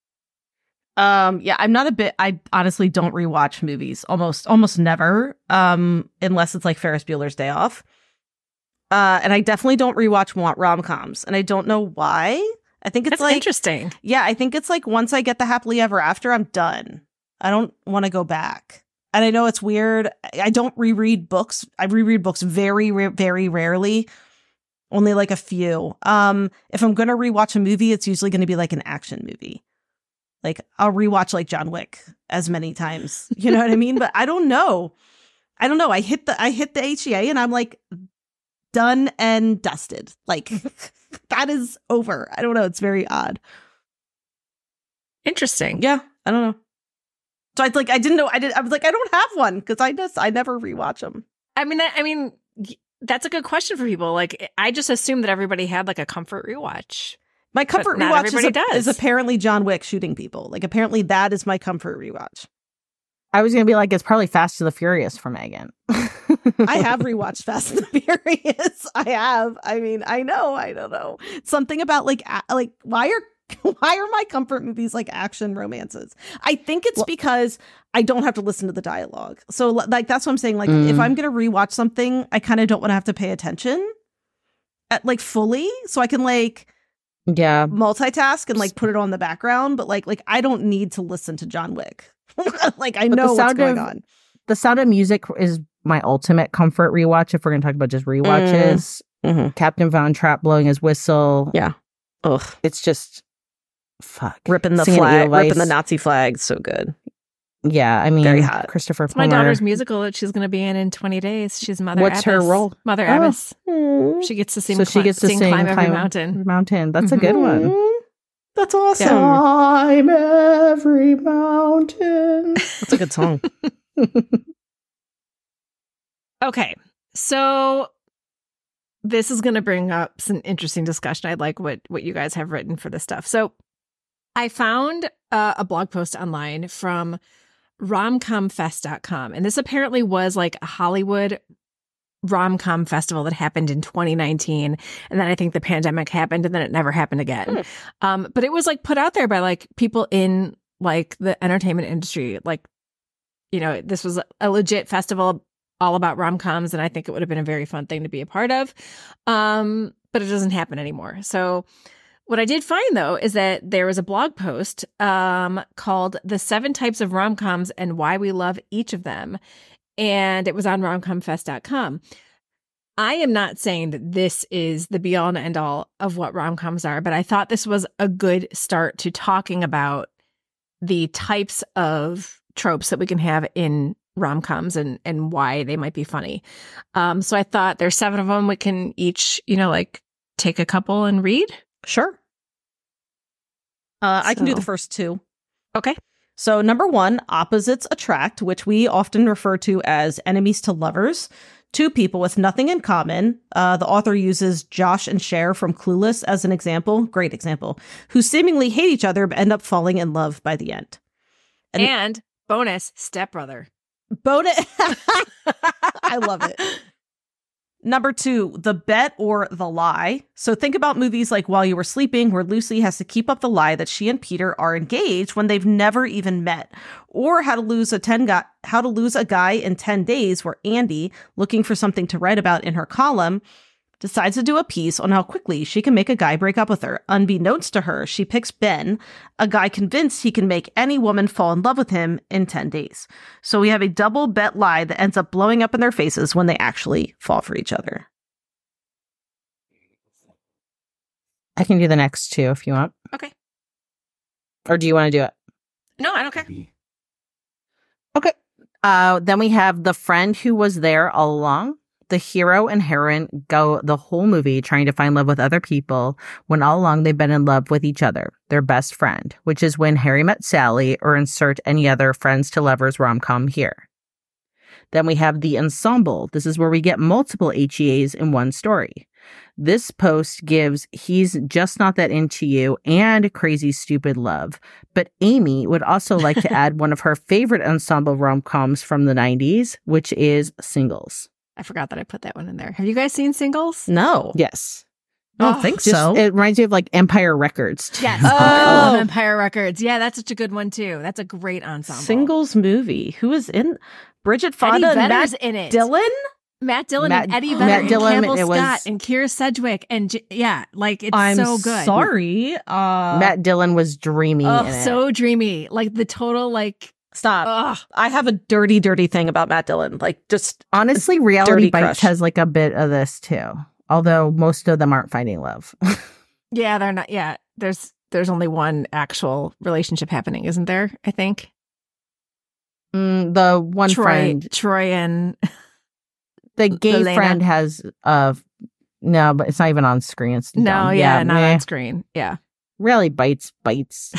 Um, yeah, I'm not a bit, I honestly don't rewatch movies almost, almost never, um, unless it's like Ferris Bueller's Day Off. Uh, and I definitely don't rewatch rom coms, and I don't know why. I think it's That's like interesting. Yeah, I think it's like once I get the happily ever after, I'm done. I don't want to go back. And I know it's weird. I don't reread books. I reread books very, ra- very rarely. Only like a few. Um, if I'm gonna rewatch a movie, it's usually going to be like an action movie. Like I'll rewatch like John Wick as many times. You know what I mean? But I don't know. I don't know. I hit the I hit the H E A and I'm like done and dusted. Like that is over. I don't know. It's very odd. Interesting. Yeah, I don't know. So I like I didn't know. I did. I was like I don't have one because I just I never rewatch them. I mean, I, I mean, that's a good question for people. Like, I just assumed that everybody had like a comfort rewatch. My comfort But not rewatch is, everybody a- does. is apparently John Wick shooting people. Like apparently that is my comfort rewatch. I was gonna be like, it's probably Fast and the Furious for Megan. I have rewatched Fast and the Furious. I have. I mean, I know. I don't know. Something about like a- like why are why are my comfort movies like action romances? I think it's Well- because I don't have to listen to the dialogue. So like that's what I'm saying. Like Mm. if I'm gonna rewatch something, I kind of don't want to have to pay attention at like fully, so I can like Yeah. multitask and like put it on the background. But like like I don't need to listen to John Wick. Like I But the know what's sound going of- on. The Sound of Music is my ultimate comfort rewatch if we're gonna talk about just rewatches. Mm-hmm. Captain Von Trapp blowing his whistle. Yeah. Ugh. It's just fuck. Ripping the Singing flag, Edelweiss. ripping the Nazi flag. So good. Yeah, I mean, Very hot. Christopher It's my Plummer. daughter's musical that she's going to be in in twenty days. She's Mother What's her Abbess. role? Mother Oh. Abbess. Mm. She gets to sing, So she cli- gets to sing, sing Climb Every Climb Mountain. Mountain. That's a Mhm. good one. Mm. That's awesome. Climb every mountain. That's a good song. Okay, so this is going to bring up some interesting discussion. I'd like what what you guys have written for this stuff. So I found uh, a blog post online from rom com fest dot com, and this apparently was like a Hollywood rom-com festival that happened in twenty nineteen, and then I think the pandemic happened, and then it never happened again. Hmm. Um, but it was like put out there by like people in like the entertainment industry, like, you know, this was a legit festival all about rom-coms, and I think it would have been a very fun thing to be a part of. Um, but it doesn't happen anymore. So what I did find, though, is that there was a blog post um, called The Seven Types of Rom-Coms and Why We Love Each of Them. And it was on rom com fest dot com. I am not saying that this is the be all and end all of what rom-coms are, but I thought this was a good start to talking about the types of tropes that we can have in rom-coms and, and why they might be funny. Um, so I thought there's seven of them. We can each, you know, like take a couple and read. Sure. Uh, I can do So- the first two. Okay. So number one, opposites attract, which we often refer to as enemies to lovers. Two people with nothing in common. Uh, the author uses Josh and Cher from Clueless as an example. Great example. Who seemingly hate each other but end up falling in love by the end. And- And, bonus, stepbrother. Bonus. I love it. Number two, the bet or the lie. So think about movies like While You Were Sleeping, where Lucy has to keep up the lie that she and Peter are engaged when they've never even met. Or How to Lose a ten guy, How to Lose a Guy in ten days, where Andy, looking for something to write about in her column, decides to do a piece on how quickly she can make a guy break up with her. Unbeknownst to her, she picks Ben, a guy convinced he can make any woman fall in love with him in ten days. So we have a double bet lie that ends up blowing up in their faces when they actually fall for each other. I can do the next two if you want. Okay. Or do you want to do it? No, I don't care. Okay. Uh, then we have the friend who was there all along. The hero and heroine go the whole movie trying to find love with other people when all along they've been in love with each other, their best friend, which is When Harry Met Sally, or insert any other friends to lovers rom-com here. Then we have the ensemble. This is where we get multiple H E As in one story. This post gives He's Just Not That Into You and Crazy Stupid Love. But Amy would also like to add one of her favorite ensemble rom-coms from the nineties, which is Singles. I forgot that I put that one in there. Have you guys seen Singles? No, Yes. I don't Oh, think Just, so. It reminds me of like Empire Records. too. Yes. Oh. I love Empire Records. Yeah, that's such a good one too. That's a great ensemble. Singles movie. Who is in Bridget Eddie Fonda and Vedder's Matt in it. Dillon? Matt Dillon Matt- and Eddie Matt Vedder and Dillon, Campbell it was- Scott and Keira Sedgwick and J- yeah, like it's I'm so good. sorry. Uh, Matt Dillon was dreamy oh, in it. So dreamy, like the total like. stop. Ugh. I have a dirty, dirty thing about Matt Dillon. Like, just Honestly, Reality Dirty Bites crush. has like a bit of this too. Although most of them aren't finding love. Yeah, they're not. Yeah, there's there's only one actual relationship happening, isn't there? I think Mm, the one Troy, friend, Troy and the gay Elena. friend has uh no, but it's not even on screen. It's no, dumb. yeah, not meh. on screen. Yeah. Really bites, bites.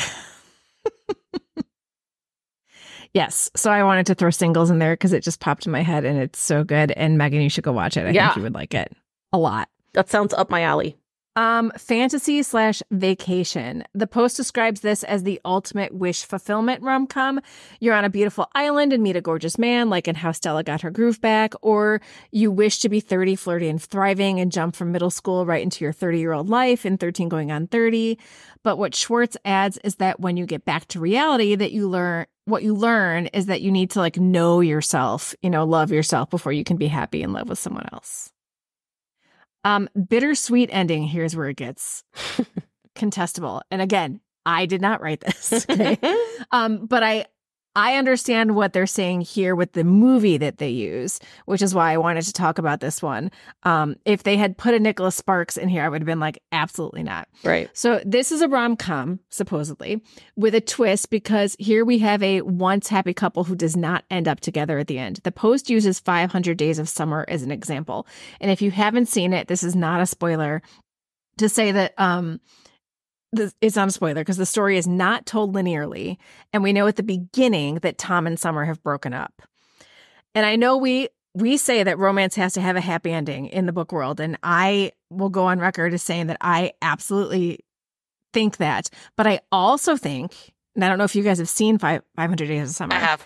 Yes. So I wanted to throw Singles in there because it just popped in my head and it's so good. And Megan, you should go watch it. I Yeah. think you would like it a lot. that sounds up my alley. Um, fantasy slash vacation. The post describes this as the ultimate wish fulfillment rom-com. You're on a beautiful island and meet a gorgeous man, like in How Stella Got Her Groove Back, or you wish to be thirty, flirty, and thriving and jump from middle school right into your thirty-year-old life in thirteen going on thirty. But what Schwartz adds is that when you get back to reality, that you learn what you learn is that you need to like know yourself, you know, love yourself before you can be happy in love with someone else. Um, bittersweet ending. Here's where it gets contestable. And again, I did not write this. Okay? um, but I I understand what they're saying here with the movie that they use, which is why I wanted to talk about this one. Um, if they had put a Nicholas Sparks in here, I would have been like, absolutely not. Right. So this is a rom-com, supposedly, with a twist because here we have a once happy couple who does not end up together at the end. The post uses five hundred Days of Summer as an example. And if you haven't seen it, this is not a spoiler to say that um, this, it's not a spoiler because the story is not told linearly. And we know at the beginning that Tom and Summer have broken up. And I know we we say that romance has to have a happy ending in the book world. And I will go on record as saying that I absolutely think that. But I also think, and I don't know if you guys have seen five, 500 Days of Summer. I have.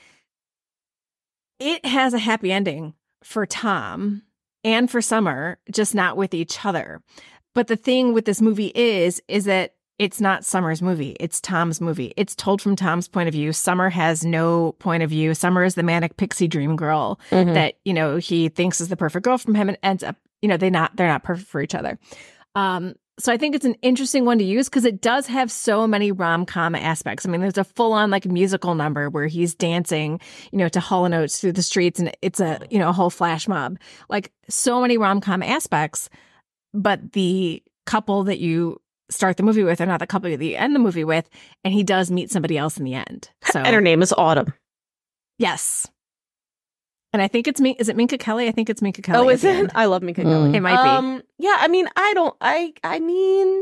It has a happy ending for Tom and for Summer, just not with each other. But the thing with this movie is, is that it's not Summer's movie. It's Tom's movie. It's told from Tom's point of view. Summer has no point of view. Summer is the manic pixie dream girl Mhm. that, you know, he thinks is the perfect girl from him and ends up, you know, they not, they're not perfect for each other. Um, so I think it's an interesting one to use because it does have so many rom-com aspects. I mean, there's a full-on like musical number where he's dancing, you know, to Hall and Oates through the streets and it's a, you know, a whole flash mob. Like so many rom-com aspects, but the couple that you start the movie with are not the couple that you end the movie with, and he does meet somebody else in the end. So And her name is Autumn. yes. And I think it's me. Is it Minka Kelly? I think it's Minka Kelly. Oh, at is the it? end. I love Minka Mm. Kelly. It might be. Um, yeah, I mean, I don't, I, I mean,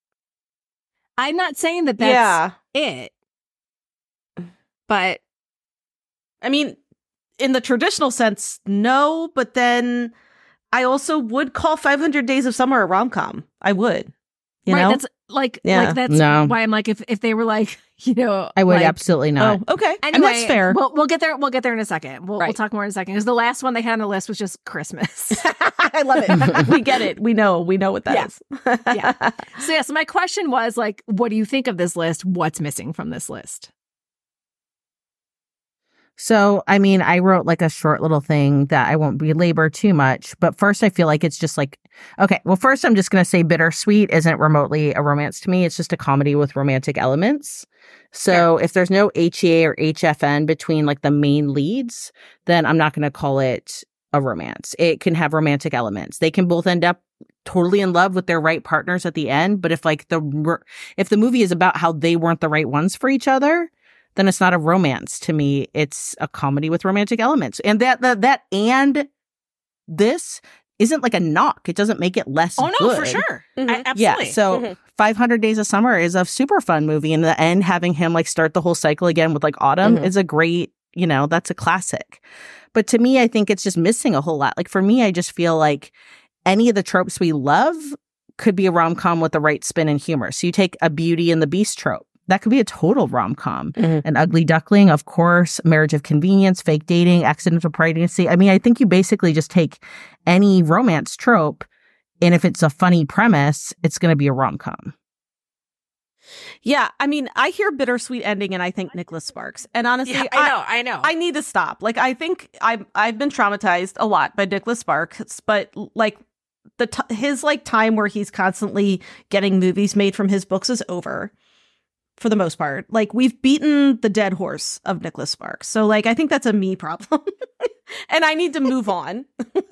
I'm not saying that that's yeah. it, but I mean, in the traditional sense, no, but then I also would call five hundred Days of Summer a rom-com. I would. You right, know? that's like, Yeah. like that's No. why I'm like, if if they were like, you know, I would like, absolutely not. Oh, okay. Anyway, and that's fair. We'll, we'll get there. We'll get there in a second. We'll, we'll Right. talk more in a second because the last one they had on the list was just Christmas. I love it. We get it. We know. We know what that Yeah. is. Yeah. So yeah, so my question was like, what do you think of this list? What's missing from this list? So, I mean, I wrote like a short little thing that I won't belabor too much. But first, I feel like it's just like, okay, well, first, I'm just going to say Bittersweet isn't remotely a romance to me. It's just a comedy with romantic elements. So if there's no H E A or H F N between like the main leads, then I'm not going to call it a romance. It can have romantic elements. They can both end up totally in love with their right partners at the end. But if like the, if the movie is about how they weren't the right ones for each other, then it's not a romance to me. It's a comedy with romantic elements. And that, that, that, and this isn't like a knock. It doesn't make it less Oh no, good. for sure. Mhm. I, absolutely. Yeah. So Mhm. five hundred Days of Summer is a super fun movie. In the end, having him like start the whole cycle again with like Autumn Mhm. is a great, you know, that's a classic. But to me, I think it's just missing a whole lot. Like for me, I just feel like any of the tropes we love could be a rom-com with the right spin and humor. So you take a Beauty and the Beast trope. That could be a total rom-com. Mhm. An Ugly Duckling, of course, Marriage of Convenience, Fake Dating, Accidental Pregnancy. I mean, I think you basically just take any romance trope, and if it's a funny premise, it's going to be a rom-com. Yeah, I mean, I hear bittersweet ending and I think Nicholas Sparks. And honestly, Yeah, I know, I know. I need to stop. Like, I think I've I've been traumatized a lot by Nicholas Sparks, but like the t- his like time where he's constantly getting movies made from his books is over for the most part. Like, we've beaten the dead horse of Nicholas Sparks. So like, I think that's a me problem. And I need to move on.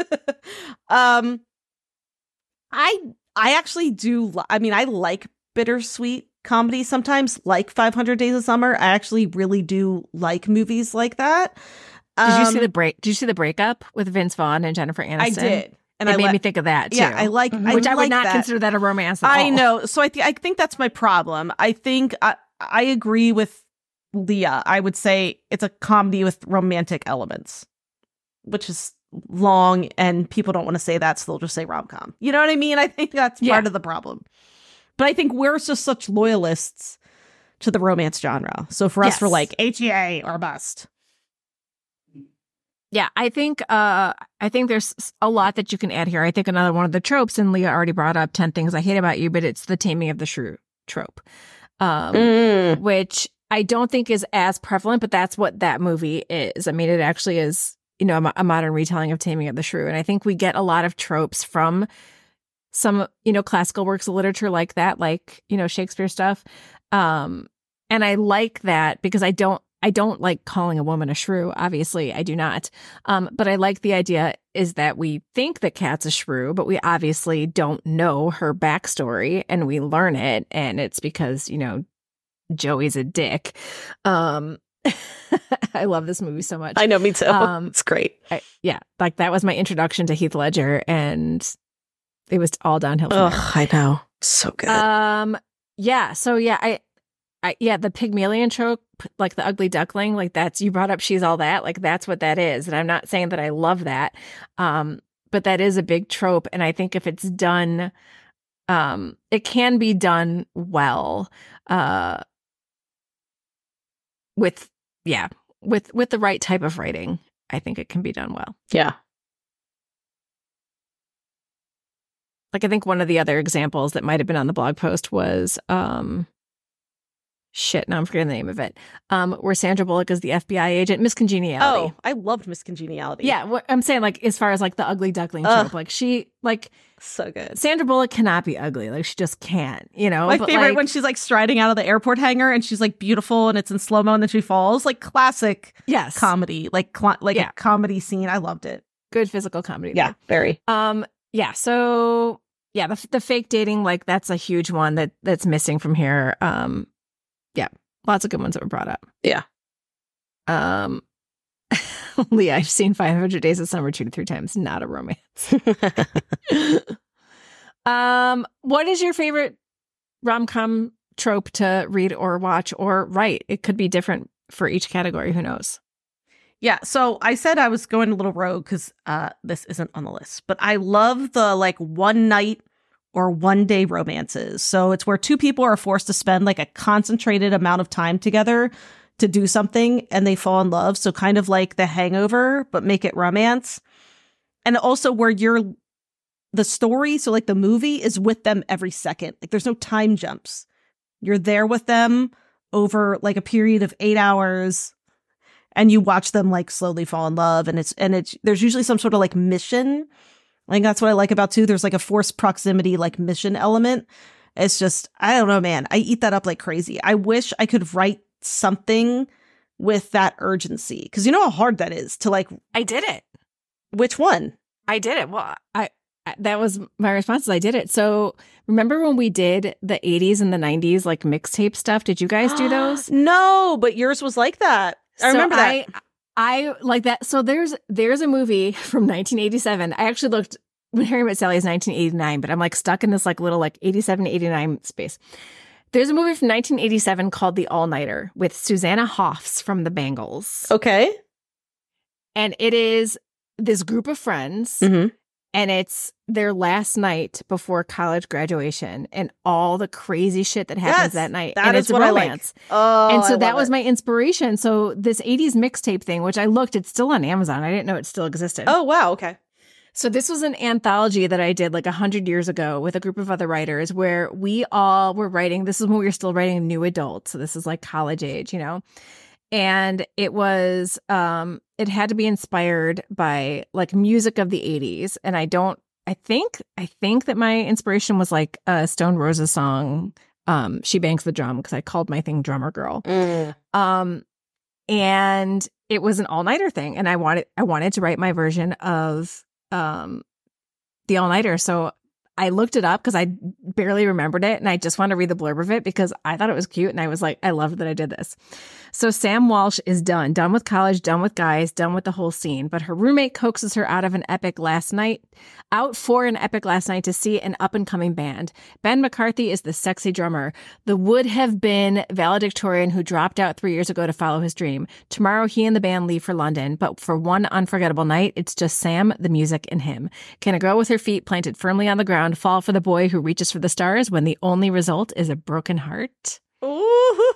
um I I actually do li- I mean, I like bittersweet comedy sometimes, like five hundred Days of Summer. I actually really do like movies like that. Did you see Um, the break? Did you see the breakup with Vince Vaughn and Jennifer Aniston? I did. And it I made li- me think of that too. Yeah, I like Mhm. I which I would like not that. consider that a romance at I all. know. So I think I think that's my problem. I think I I agree with Leah. I would say it's a comedy with romantic elements, which is long, and people don't want to say that, so they'll just say rom-com. You know what I mean? I think that's Yeah. part of the problem. But I think we're just such loyalists to the romance genre. So for us, Yes. we're like H E A or bust. Yeah, I think uh, I think there's a lot that you can add here. I think another one of the tropes, and Leah already brought up ten Things I Hate About You, but it's the Taming of the Shrew trope, um, Mm. which I don't think is as prevalent, but that's what that movie is. I mean, it actually is, you know, a, mo- a modern retelling of Taming of the Shrew. And I think we get a lot of tropes from some, you know, classical works of literature like that, like, you know, Shakespeare stuff. Um, and I like that because I don't, I don't like calling a woman a shrew. Obviously, I do not. Um, but I like the idea is that we think that Kat's a shrew, but we obviously don't know her backstory, and we learn it, and it's because, you know, Joey's a dick. Um, I love this movie so much. I know, me too. Um, It's great. I, yeah, like that was my introduction to Heath Ledger, and it was all downhill from Oh, I know. So good. there. Um, yeah. So yeah, I, I, yeah, the Pygmalion trope, like the ugly duckling, like that's, you brought up She's All That, like that's what that is. And I'm not saying that I love that, um, but that is a big trope. And I think if it's done, um, it can be done well, uh, with, yeah, with, with the right type of writing. I think it can be done well. yeah. Like, I think one of the other examples that might have been on the blog post was, um, shit, now I'm forgetting the name of it, um, where Sandra Bullock is the F B I agent, Miss Congeniality. Oh, I loved Miss Congeniality. Yeah, what I'm saying, like, as far as, like, the ugly duckling Ugh. trope, like, she, like, So good. Sandra Bullock cannot be ugly. Like, she just can't, you know? My But, favorite like, when she's like striding out of the airport hangar and she's like beautiful and it's in slow mo and then she falls. Like classic yes, comedy, like cl- like Yeah. a comedy scene. I loved it. good physical comedy. Yeah, very. there. Um, yeah, so, yeah, the, the fake dating, like, that's a huge one that that's missing from here. Um, yeah, lots of good ones that were brought up. Yeah. Um, Leah, I've seen five hundred Days of Summer two to three times. Not a romance. um, what is your favorite rom-com trope to read or watch or write? It could be different for each category. Who knows? Yeah, so I said I was going a little rogue because uh, this isn't on the list, but I love the like one night or one day romances. So it's where two people are forced to spend like a concentrated amount of time together to do something and they fall in love. So kind of like The Hangover, but make it romance. And also where you're the story, so like the movie is with them every second. Like there's no time jumps. You're there with them over like a period of eight hours. And you watch them like slowly fall in love, and it's and it's there's usually some sort of like mission. I think that's what I like about too. There's like a forced proximity like mission element. It's just I don't know, man. I eat that up like crazy. I wish I could write something with that urgency because you know how hard that is to like. I did it. Which one? I did it. Well, I, I that was my response. Is I did it. So remember when we did the eighties and the nineties like mixtape stuff? Did you guys do those? No, but yours was like that. I So remember that. I, I like that. So there's there's a movie from nineteen eighty-seven. I actually looked when Harry Met Sally is nineteen eighty-nine, but I'm like stuck in this like little like eighty-seven, eighty-nine space. There's a movie from nineteen eighty-seven called The All Nighter with Susanna Hoffs from the Bangles. Okay. And it is this group of friends, Mm-hmm. and it's their last night before college graduation and all the crazy shit that happens Yes, that night. that and is it's what I like. romance. Oh, and so I that love was it. my inspiration. So this eighties mixtape thing, which I looked, it's still on Amazon. I didn't know it still existed. Oh wow. Okay. So this was an anthology that I did like a hundred years ago with a group of other writers where we all were writing. This is when we were still writing new adult. So this is like college age, you know, and it was, um, it had to be inspired by like music of the eighties. And I don't, I think, I think that my inspiration was like a Stone Roses song, um, She Bangs the Drum, because I called my thing Drummer Girl. Mm. Um, and it was an all-nighter thing. And I wanted, I wanted to write my version of um the all-nighter. So I looked it up because I barely remembered it, and I just wanted to read the blurb of it because I thought it was cute, and I was like, I love that I did this. So Sam Walsh is done, done with college, done with guys, done with the whole scene, but her roommate coaxes her out of an epic last night, out for an epic last night to see an up-and-coming band. Ben McCarthy is the sexy drummer, the would-have-been valedictorian who dropped out three years ago to follow his dream. Tomorrow, he and the band leave for London, but for one unforgettable night, it's just Sam, the music, and him. Can a girl with her feet planted firmly on the ground fall for the boy who reaches for the stars when the only result is a broken heart? Ooh.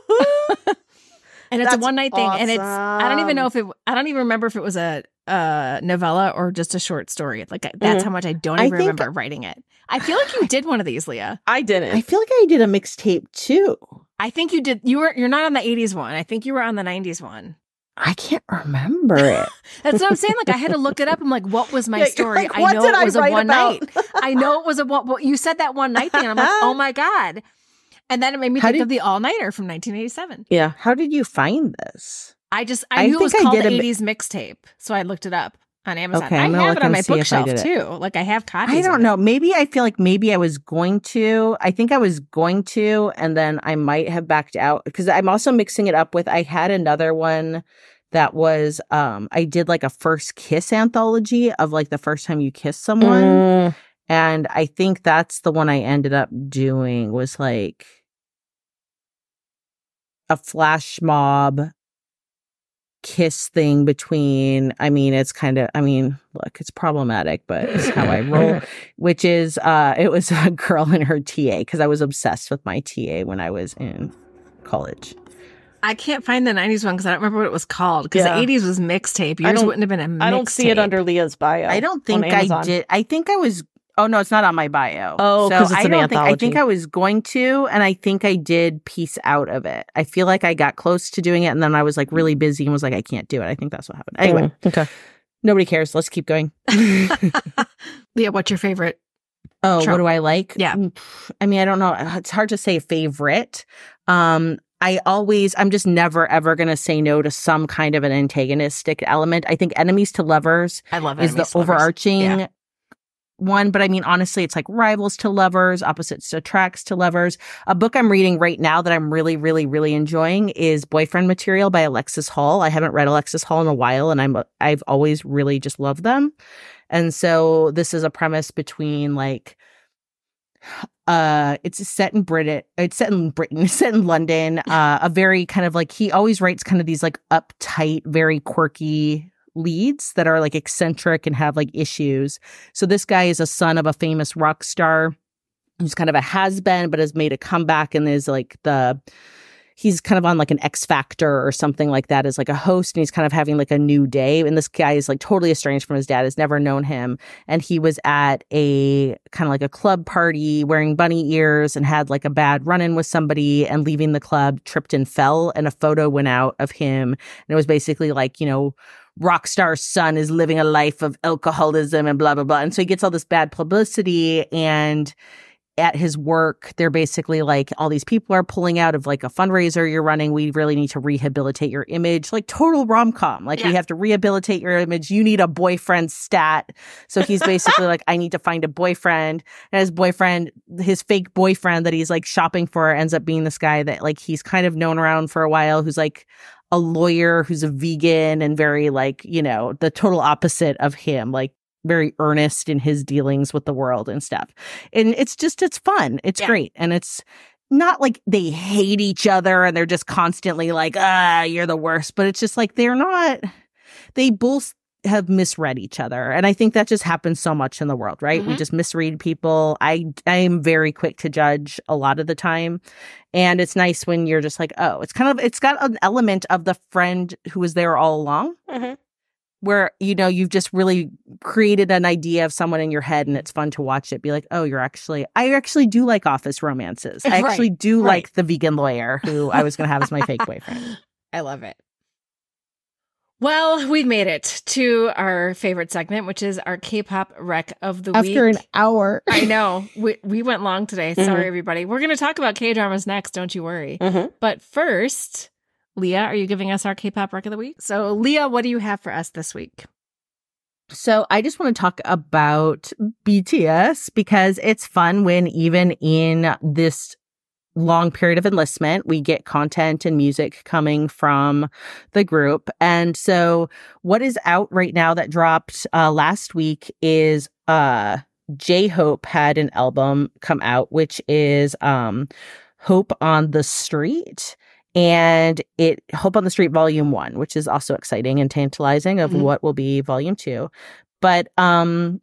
And it's That's a one night thing. And it's, I don't even know if it, I don't even remember if it was a, a novella or just a short story. Like, that's Mhm. how much I don't I even think- remember writing it. I feel like you did one of these, Leah. I didn't. I feel like I did a mixtape too. I think you did. You were, you're not on the eighties one. I think you were on the nineties one. I can't remember it. That's what I'm saying. Like, I had to look it up. I'm like, what was my Yeah, you're story? like, I what know did it I was a write one about? night. I know it was a one. Well, you said that one night thing. And I'm like, oh my God. And then it made me How think did- of the all nighter from nineteen eighty-seven. Yeah. How did you find this? I just, I, I knew it was think I called did the a mi- eighties mixtape. So I looked it up on Amazon. Okay, I I'm gonna have look it on and my see if I bookshelf did it. too. Like, I have copies. I of don't it. know. Maybe I feel like maybe I was going to. I think I was going to, and then I might have backed out because I'm also mixing it up with. I had another one that was. Um, I did like a first kiss anthology of like the first time you kiss someone, Mm. and I think that's the one I ended up doing was like a flash mob kiss thing between, I mean, it's kind of, I mean, look, it's problematic, but it's how I roll, which is, uh, it was a girl and her T A because I was obsessed with my T A when I was in college. I can't find the nineties one because I don't remember what it was called. Because Yeah. the eighties was mixtape. I Yours don't- wouldn't have been a mixtape. I don't see it under Leah's bio. I don't think on I Amazon. did. I think I was, oh no, it's not on my bio. Oh, So 'cause it's I an don't think, I anthology. think I was going to, and I think I did piece out of it. I feel like I got close to doing it, and then I was like really busy and was like, I can't do it. I think that's what happened. Anyway, Mm, okay. nobody cares. Let's keep going. Leah, what's your favorite? Oh, Trump. what do I like? Yeah. Mm, I mean, I don't know. It's hard to say favorite. Um, I always, I'm just never, ever going to say no to some kind of an antagonistic element. I think Enemies to Lovers I love it. is the Enemies to Lovers. overarching Yeah. one. But I mean, honestly, it's like Rivals to Lovers, Opposites Attracts to Lovers. A book I'm reading right now that I'm really, really, really enjoying is Boyfriend Material by Alexis Hall. I haven't read Alexis Hall in a while, and I'm, I've always really just loved them. And so this is a premise between like, uh, it's set in Britain. It's set in Britain. It's set in London. Uh, a very kind of like he always writes kind of these like uptight, very quirky leads that are like eccentric and have like issues. So this guy is a son of a famous rock star who's kind of a has-been, but has made a comeback and is like the. He's kind of on like an X Factor or something like that as like a host, and he's kind of having like a new day. And this guy is like totally estranged from his dad, has never known him. And he was at a kind of like a club party wearing bunny ears and had like a bad run-in with somebody, and leaving the club tripped and fell. And a photo went out of him. And it was basically like, you know, rock star's son is living a life of alcoholism and blah, blah, blah. And so he gets all this bad publicity, and at his work, they're basically like, all these people are pulling out of like a fundraiser you're running. We really need to rehabilitate your image, like total rom-com. Like Yeah. we have to rehabilitate your image. You need a boyfriend stat. So he's basically like, I need to find a boyfriend. And his boyfriend, his fake boyfriend that he's like shopping for ends up being this guy that like he's kind of known around for a while, who's like a lawyer, who's a vegan and very like, you know, the total opposite of him. Like, very earnest in his dealings with the world and stuff. And it's just, it's fun. It's Yeah. great. And it's not like they hate each other and they're just constantly like, ah, you're the worst. But it's just like, they're not, they both have misread each other. And I think that just happens so much in the world, right? We Mhm. just misread people. I, I am very quick to judge a lot of the time. And it's nice when you're just like, oh, it's kind of, it's got an element of the friend who was there all along. Mhm. where, you know, you've just really created an idea of someone in your head and it's fun to watch it. Be like, oh, you're actually, I actually do like office romances. I actually Right, do right. like the vegan lawyer who I was going to have as my fake boyfriend. I love it. Well, we've made it to our favorite segment, which is our K-pop rec of the week. After an hour. I know. We we went long today. Sorry, mm-hmm. everybody. We're going to talk about K-dramas next, don't you worry. Mm-hmm. But first, Leah, are you giving us our K-pop rec of the week? So, Leah, what do you have for us this week? So I just want to talk about B T S because it's fun when even in this long period of enlistment, we get content and music coming from the group. And so what is out right now that dropped uh, last week is uh, J-Hope had an album come out, which is um, Hope on the Street. And it Hope on the Street Volume One, which is also exciting and tantalizing of mm-hmm. what will be Volume Two. But um,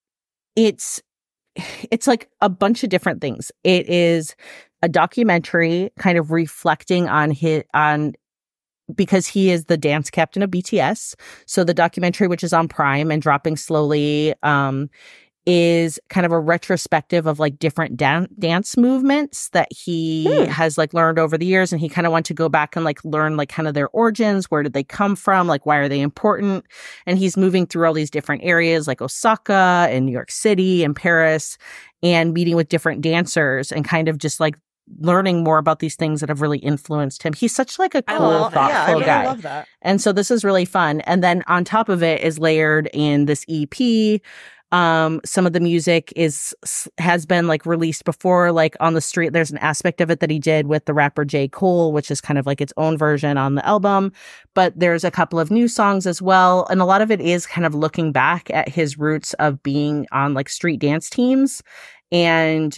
it's it's like a bunch of different things. It is a documentary kind of reflecting on his on because he is the dance captain of B T S. So the documentary, which is on Prime and dropping slowly, um, is kind of a retrospective of like different dan- dance movements that he hmm. has like learned over the years. And he kind of wants to go back and like learn like kind of their origins. Where did they come from? Like, why are they important? And he's moving through all these different areas like Osaka and New York City and Paris and meeting with different dancers and kind of just like learning more about these things that have really influenced him. He's such like a cool, love, thoughtful yeah, I really guy. love that. And so this is really fun. And then on top of it is layered in this E P. Um, some of the music is has been like released before, like On the Street. There's an aspect of it that he did with the rapper J. Cole, which is kind of like its own version on the album. But there's a couple of new songs as well. And a lot of it is kind of looking back at his roots of being on like street dance teams and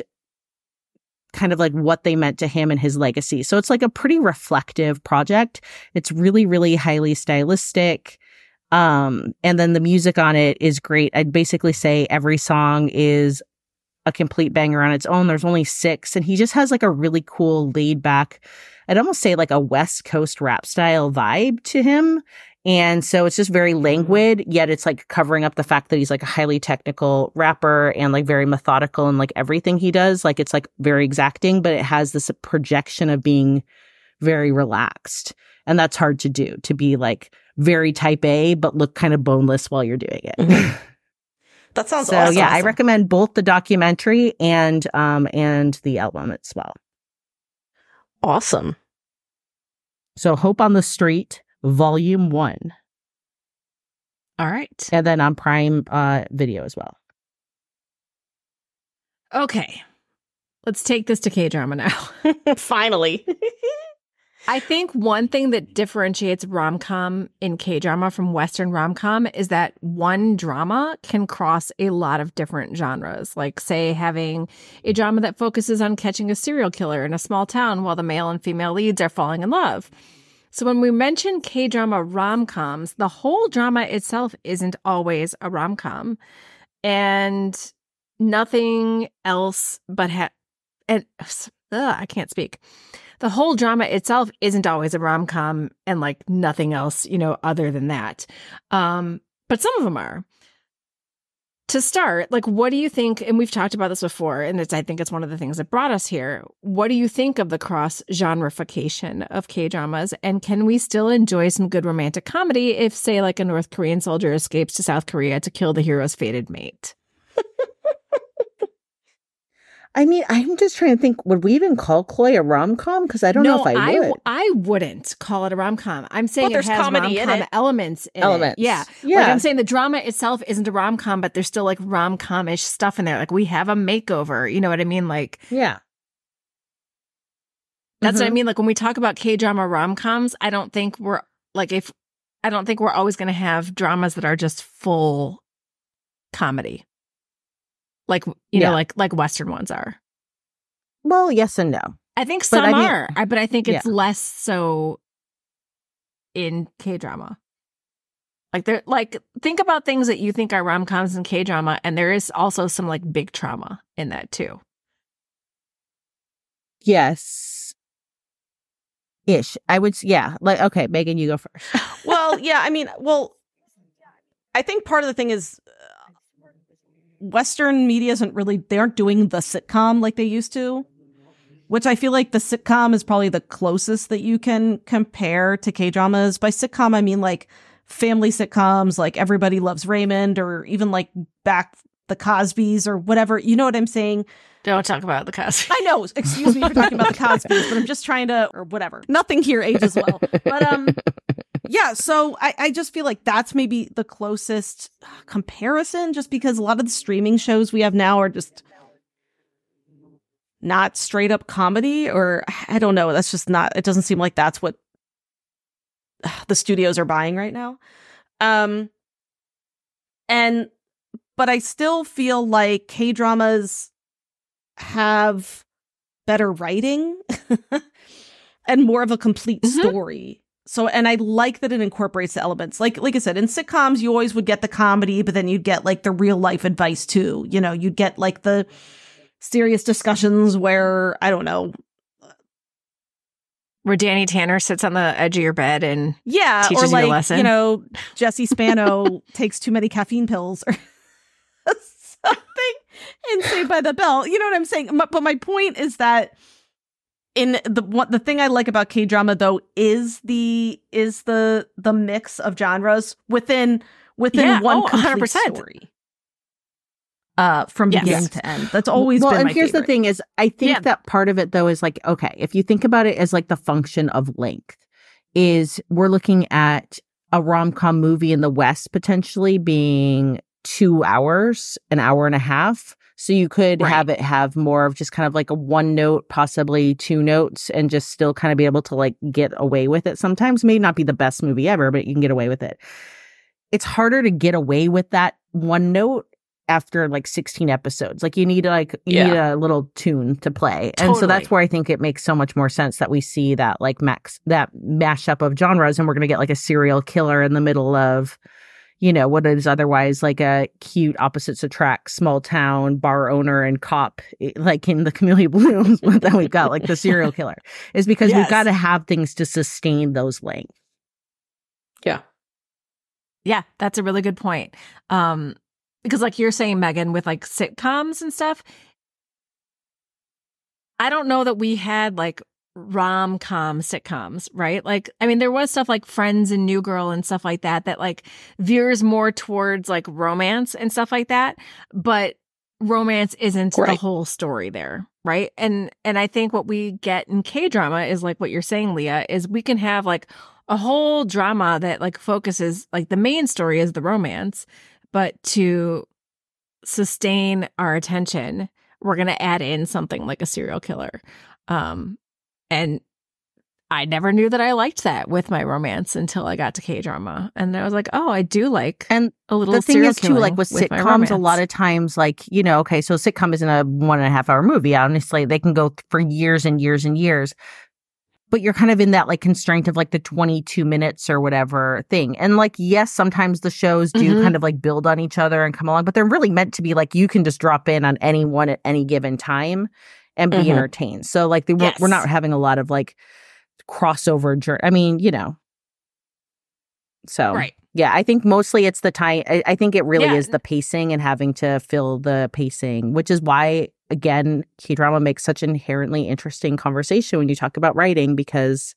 kind of like what they meant to him and his legacy. So it's like a pretty reflective project. It's really, really highly stylistic. Um, and then the music on it is great. I'd basically say every song is a complete banger on its own. There's only six, and he just has like a really cool laid back, I'd almost say like a West Coast rap style vibe to him. And so it's just very languid, yet it's like covering up the fact that he's like a highly technical rapper and like very methodical in like everything he does. Like it's like very exacting, but it has this projection of being very relaxed. And that's hard to do, to be like very type A, but look kind of boneless while you're doing it. Mm-hmm. That sounds so, awesome. yeah, I recommend both the documentary and um and the album as well. Awesome. So Hope on the Street, Volume One. All right. And then on Prime uh, Video as well. Okay. Let's take this to K-drama now. Finally. I think one thing that differentiates rom-com in K-drama from Western rom-com is that one drama can cross a lot of different genres. Like, say, having a drama that focuses on catching a serial killer in a small town while the male and female leads are falling in love. So when we mention K-drama rom-coms, the whole drama itself isn't always a rom-com. And nothing else but... Ha- and ugh, I can't speak. The whole drama itself isn't always a rom-com and like nothing else, you know, other than that. Um, but some of them are. To start, like, what do you think? And we've talked about this before, and it's, I think it's one of the things that brought us here. What do you think of the cross-genreification of K-dramas? And can we still enjoy some good romantic comedy if, say, like a North Korean soldier escapes to South Korea to kill the hero's fated mate? I mean, I'm just trying to think, would we even call Chloe a rom-com? Because I don't no, know if I would. I, I wouldn't call it a rom-com. I'm saying well, it has comedy rom-com in it. elements in elements. it. Yeah. yeah. Like I'm saying the drama itself isn't a rom-com, but there's still like rom-com-ish stuff in there. Like we have a makeover. You know what I mean? Like, yeah. That's mm-hmm. what I mean. Like when we talk about K-drama rom-coms, I don't think we're like, if I don't think we're always going to have dramas that are just full comedy. Like, you yeah. know, like, like Western ones are. Well, yes and no. I think some I mean, are, I, but I think it's yeah. less so in K-drama. Like they're like, think about things that you think are rom-coms in K-drama, and there is also some like big trauma in that too. Yes. Ish. I would, yeah. Like, okay, Megan, you go first. Well, yeah, I mean, well, I think part of the thing is uh, Western media isn't really, they aren't doing the sitcom like they used to, which I feel like the sitcom is probably the closest that you can compare to K-dramas. By sitcom, I mean like family sitcoms, like Everybody Loves Raymond, or even like back the Cosbys or whatever. You know what I'm saying? Don't talk about the Cosbys. I know. Excuse me for talking about the Cosbys, but I'm just trying to, or whatever. Nothing here ages well. But um, yeah. So I, I just feel like that's maybe the closest comparison, just because a lot of the streaming shows we have now are just not straight up comedy, or I don't know. That's just not. It doesn't seem like that's what the studios are buying right now. Um, and but I still feel like K-dramas have better writing and more of a complete mm-hmm. story. So, and I like that it incorporates the elements. Like, like I said, in sitcoms, you always would get the comedy, but then you'd get like the real life advice too. You know, you'd get like the serious discussions where, I don't know, where Danny Tanner sits on the edge of your bed and yeah, teaches or like, you a lesson. You know, Jesse Spano takes too many caffeine pills or something in Saved by the Bell. You know what I'm saying? But my point is that in the what the thing I like about K-drama though is the is the the mix of genres within within yeah, one oh, complete one hundred percent. story. Uh, from Yes. beginning to end. That's always well, been and my here's favorite. the thing is, I think Yeah. that part of it though is like, okay, if you think about it as like the function of length, is we're looking at a rom-com movie in the West potentially being two hours, an hour and a half. So you could Right. have it have more of just kind of like a one note, possibly two notes, and just still kind of be able to like get away with it. Sometimes may not be the best movie ever, but you can get away with it. It's harder to get away with that one note after like sixteen episodes. Like you need like you Yeah. need a little tune to play. And so Totally. that's where I think it makes so much more sense that we see that like max that mashup of genres, and we're gonna get like a serial killer in the middle of, you know, what is otherwise like a cute opposites attract small town bar owner and cop, like in the Camellia Blooms. But then we've got like the serial killer, is because Yes. we've got to have things to sustain those lengths. Yeah. Yeah, that's a really good point. Um, because like you're saying, Megan, with like sitcoms and stuff, I don't know that we had like rom-com sitcoms, right? Like, I mean, there was stuff like Friends and New Girl and stuff like that, that like veers more towards like romance and stuff like that. But romance isn't the Right. whole story there, right? And and I think what we get in K-drama is like what you're saying, Leah, is we can have like a whole drama that like focuses, like the main story is the romance, but to sustain our attention, we're going to add in something like a serial killer. Um, and I never knew that I liked that with my romance until I got to K-drama. And I was like, oh, I do like And a little the thing serial is too, like killing with my sitcoms, a lot romance. of times, like, you know, okay, so a sitcom isn't a one and a half hour movie. Honestly, they can go for years and years and years. But you're kind of in that like constraint of like the twenty-two minutes or whatever thing. And like, yes, sometimes the shows do Mhm. kind of like build on each other and come along, but they're really meant to be like, you can just drop in on anyone at any given time and be Mhm. entertained. So like, they, Yes. we're not having a lot of like crossover journey. I mean, you know, so Right. yeah, I think mostly it's the time. I, I think it really Yeah. is the pacing and having to fill the pacing, which is why, again, K-drama makes such an inherently interesting conversation when you talk about writing, because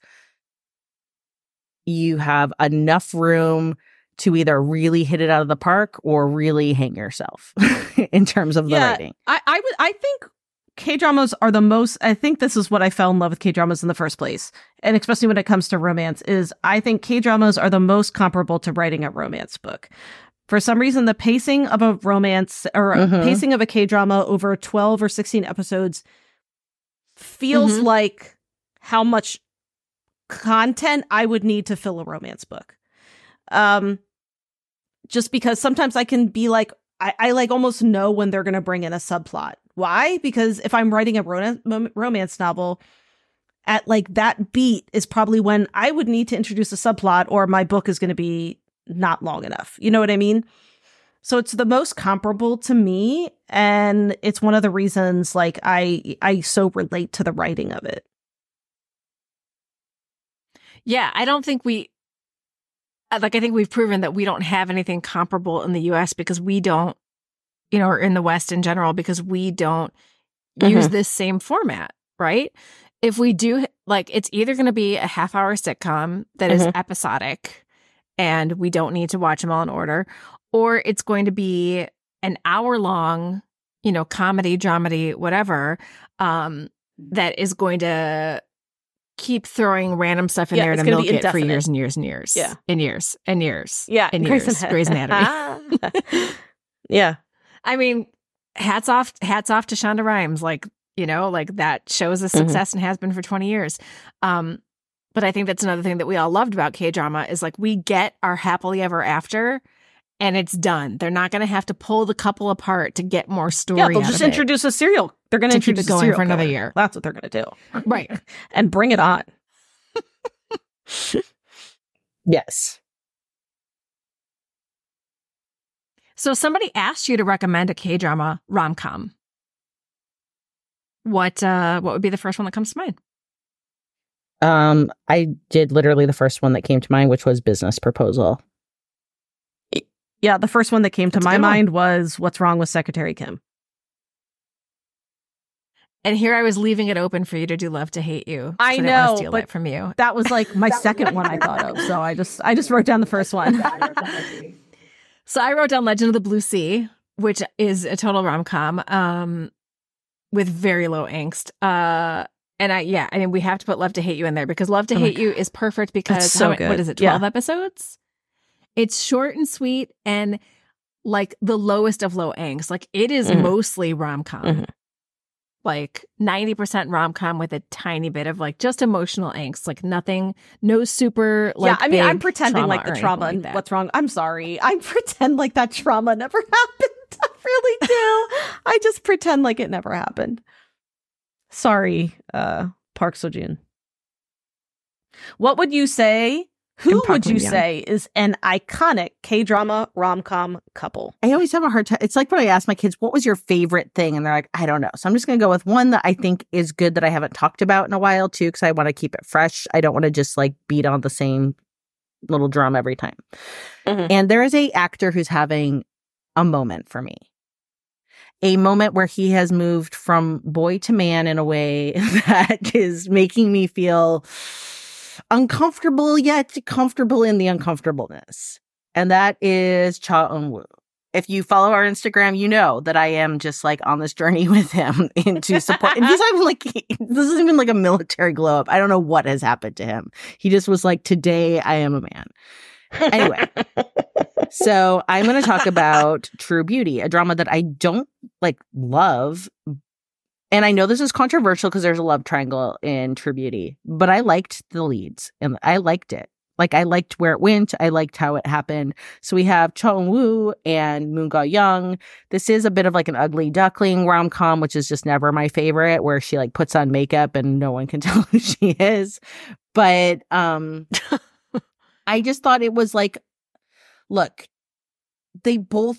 you have enough room to either really hit it out of the park or really hang yourself in terms of the Yeah. writing. I, I would I think K-dramas are the most, I think this is what I fell in love with K-dramas in the first place. And especially when it comes to romance, is I think K-dramas are the most comparable to writing a romance book. For some reason, the pacing of a romance or Mhm. pacing of a K-drama over twelve or sixteen episodes feels Mhm. like how much content I would need to fill a romance book. Um, just because sometimes I can be like, I, I like almost know when they're going to bring in a subplot. Why? Because if I'm writing a ro- romance novel, at like that beat is probably when I would need to introduce a subplot, or my book is going to be not long enough. You know what I mean? So it's the most comparable to me, and it's one of the reasons like I I so relate to the writing of it. Yeah, I don't think we like, I think we've proven that we don't have anything comparable in the U S because we don't, you know, or in the West in general, because we don't mm-hmm. use this same format, right? If we do, like, it's either going to be a half hour sitcom that mm-hmm. is episodic and we don't need to watch them all in order, or it's going to be an hour long, you know, comedy, dramedy, whatever, um, that is going to keep throwing random stuff in yeah, there to milk it for years and years and years. Yeah. And years and years. Yeah. And years. Grey's, Grey's Anatomy. Yeah. I mean, hats off, hats off to Shonda Rhimes. Like, you know, like that shows a success mm-hmm. and has been for twenty years. Um, but I think that's another thing that we all loved about K-drama is like we get our happily ever after and it's done. They're not going to have to pull the couple apart to get more story. Yeah, they'll just introduce it. a serial. They're going to introduce keep it going for another killer. year. That's what they're going to do. Right. And bring it on. Yes. So somebody asked you to recommend a K-drama rom-com. What uh, what would be the first one that comes to mind? Um, I did literally the first one that came to mind, which was Business Proposal. Yeah, the first one that came to That's my mind was What's Wrong with Secretary Kim. And here I was leaving it open for you to do Love to Hate You. I so know, I didn't want to steal but it from you. That was like my second one I thought of, so I just I just wrote down the first one. So I wrote down Legend of the Blue Sea, which is a total rom-com um, with very low angst. Uh, and I, yeah, I mean, we have to put Love to Hate You in there because Love to oh Hate You is perfect because so how, good. what is it, twelve yeah. episodes? It's short and sweet and like the lowest of low angst. Like it is mm-hmm. mostly rom-com. Mm-hmm. Like ninety percent rom-com with a tiny bit of like just emotional angst, like nothing, no super like yeah, I mean, I'm pretending like the trauma like and what's wrong. I'm sorry. I pretend like that trauma never happened. I really do. I just pretend like it never happened. Sorry, uh, Park Seo-joon. What would you say? Who would you say is an iconic K-drama rom-com couple? I always have a hard time. It's like when I ask my kids, what was your favorite thing? And they're like, I don't know. So I'm just going to go with one that I think is good that I haven't talked about in a while too, because I want to keep it fresh. I don't want to just like beat on the same little drum every time. Mm-hmm. And there is a actor who's having a moment for me. A moment where he has moved from boy to man in a way that is making me feel uncomfortable yet comfortable in the uncomfortableness. And that is Cha Eun-woo. If you follow our Instagram, you know that I am just like on this journey with him into support. And he's not even like, this isn't even like a military glow up. I don't know what has happened to him. He just was like, today I am a man. Anyway, so I'm going to talk about True Beauty, a drama that I don't like love. And I know this is controversial because there's a love triangle in True Beauty, but I liked the leads and I liked it. Like I liked where it went. I liked how it happened. So we have Cha Eun-woo and Moon Ga-young. This is a bit of like an ugly duckling rom-com, which is just never my favorite, where she like puts on makeup and no one can tell who she is. But um, I just thought it was like, look, they both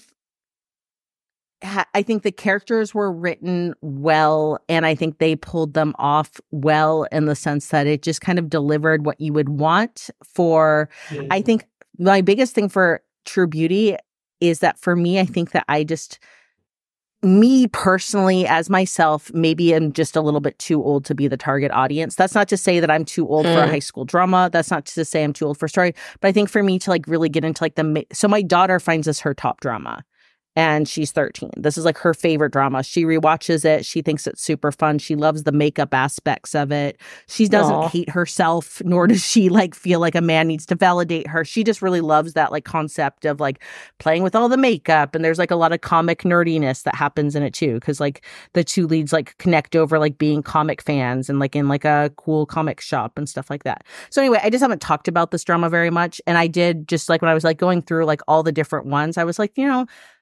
I think the characters were written well, and I think they pulled them off well in the sense that it just kind of delivered what you would want for, mm-hmm. I think my biggest thing for True Beauty is that for me, I think that I just, me personally as myself, maybe I'm just a little bit too old to be the target audience. That's not to say that I'm too old mm. for a high school drama. That's not to say I'm too old for a story. But I think for me to like really get into like the, so my daughter finds this her top drama. And she's thirteen. This is like her favorite drama. She rewatches it. She thinks it's super fun. She loves the makeup aspects of it. She doesn't Aww. hate herself, nor does she like feel like a man needs to validate her. She just really loves that like concept of like playing with all the makeup. And there's like a lot of comic nerdiness that happens in it too. Because like the two leads like connect over like being comic fans and like in like a cool comic shop and stuff like that. So anyway, I just haven't talked about this drama very much. And I did just like when I was like going through like all the different ones, I was like, you know,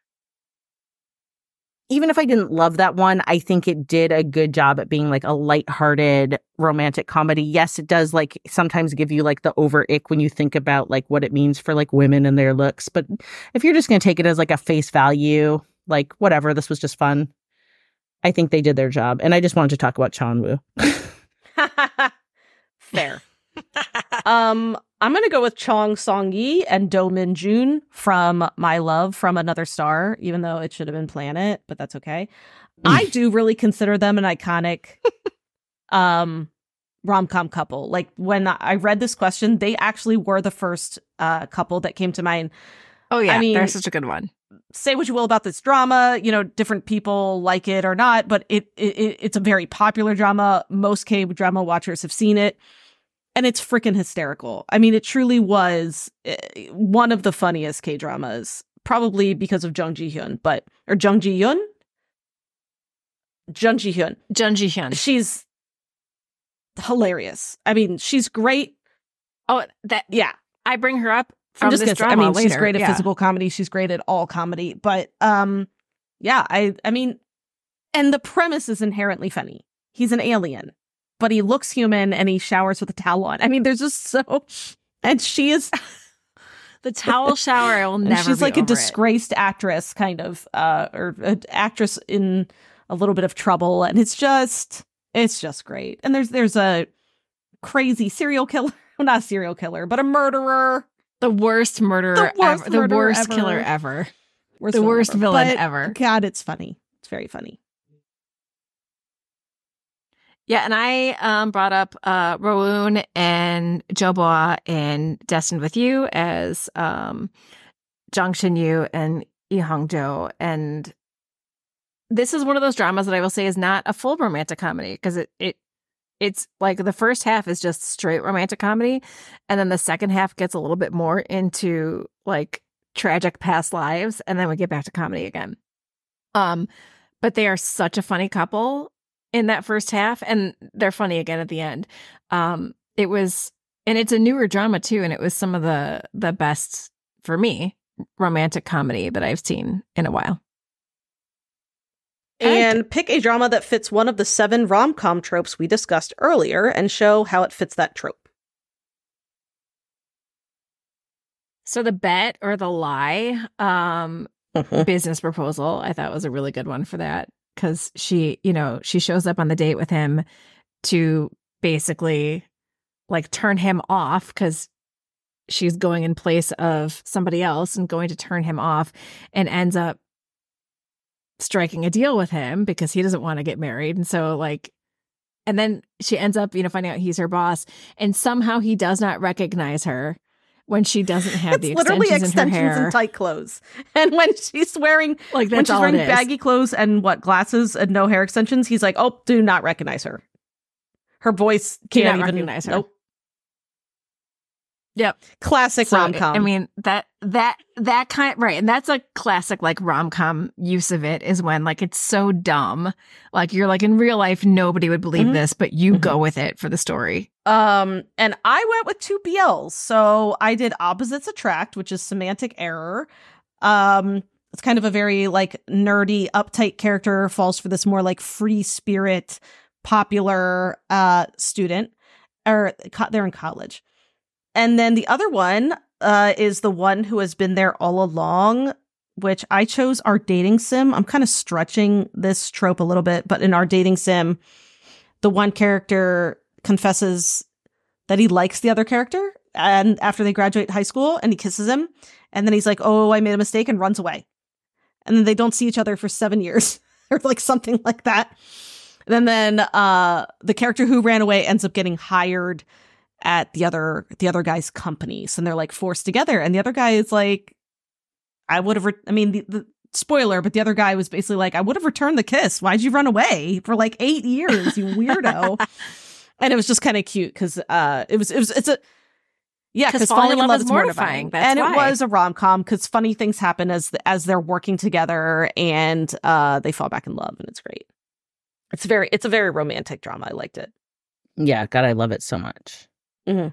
even if I didn't love that one, I think it did a good job at being like a lighthearted romantic comedy. Yes, it does like sometimes give you like the over ick when you think about like what it means for like women and their looks. But if you're just going to take it as like a face value, like whatever, this was just fun. I think they did their job. And I just wanted to talk about Cha Eun-woo. Fair. um, I'm going to go with Chong Song-yi and Do Min-jun from My Love from Another Star, even though it should have been Planet, but that's okay. I do really consider them an iconic um, rom-com couple. Like, when I read this question, they actually were the first uh, couple that came to mind. Oh, yeah. I mean, they're such a good one. Say what you will about this drama, you know, different people like it or not, but it, it it's a very popular drama. Most K-drama watchers have seen it. And it's freaking hysterical. I mean, it truly was one of the funniest K-dramas, probably because of Jung Ji-hyun, but, or Jung Ji-hyun? Jung Ji-hyun. Jung Ji-hyun. She's hilarious. I mean, she's great. Oh, that, yeah. I bring her up from I'm just this gonna say, drama I mean, later. she's great at yeah. physical comedy. She's great at all comedy. But, um, yeah, I, I mean, and the premise is inherently funny. He's an alien, but he looks human and he showers with a towel on. I mean, there's just so, and she is the towel shower. I will never. She's be like a over disgraced it. actress, kind of, uh, or an actress in a little bit of trouble, and it's just, it's just great. And there's there's a crazy serial killer, well, not a serial killer, but a murderer, the worst murderer, the worst, ever, murderer the worst ever. killer ever, worst the worst ever. villain but, ever. God, it's funny. It's very funny. Yeah, and I um, brought up uh, Rowoon and Joboa in Destined with You as um, Jung Shin-yu and Lee Hong-jo. And this is one of those dramas that I will say is not a full romantic comedy, because it, it it's like the first half is just straight romantic comedy, and then the second half gets a little bit more into like tragic past lives, and then we get back to comedy again. Um, but they are such a funny couple in that first half, and they're funny again at the end. Um, it was, and it's a newer drama too, and it was some of the the best for me romantic comedy that I've seen in a while. And pick a drama that fits one of the seven rom-com tropes we discussed earlier and show how it fits that trope. So the bet or the lie, um, business proposal, I thought was a really good one for that. Because she, you know, she shows up on the date with him to basically like turn him off because she's going in place of somebody else and going to turn him off, and ends up striking a deal with him because he doesn't want to get married. And so like, and then she ends up, you know, finding out he's her boss, and somehow he does not recognize her when she doesn't have the it's literally extensions, extensions in her hair and tight clothes. And when she's wearing like that's when she's all wearing it is. baggy clothes and what glasses and no hair extensions, he's like, "Oh, do not recognize her. Her voice Do can't not even recognize her." Nope. Yep. Classic So, rom-com. I mean, that that that kind right, and that's a classic like rom-com use of it, is when like it's so dumb, like you're like in real life nobody would believe Mhm. this, but you Mhm. go with it for the story. Um, and I went with two B Ls. So I did Opposites Attract, which is Semantic Error. Um, it's kind of a very like nerdy, uptight character, falls for this more like free spirit, popular uh student, or co- they're in college. And then the other one uh is the one who has been there all along, which I chose Our Dating Sim. I'm kind of stretching this trope a little bit, but in Our Dating Sim, the one character confesses that he likes the other character, and after they graduate high school, and he kisses him, and then he's like, "Oh, I made a mistake," and runs away. And then they don't see each other for seven years or like something like that. And then uh the character who ran away ends up getting hired at the other the other guy's companies, and they're like forced together, and the other guy is like, I would have re- I mean the, the spoiler, but the other guy was basically like, I would have returned the kiss. Why'd you run away for like eight years, you weirdo? And it was just kind of cute because uh, it was it was it's a yeah because falling in love is mortifying, That's and why. it was a rom com because funny things happen as as they're working together, and uh, they fall back in love, and it's great. It's very it's a very romantic drama. I liked it. Yeah, God, I love it so much. Mm-hmm.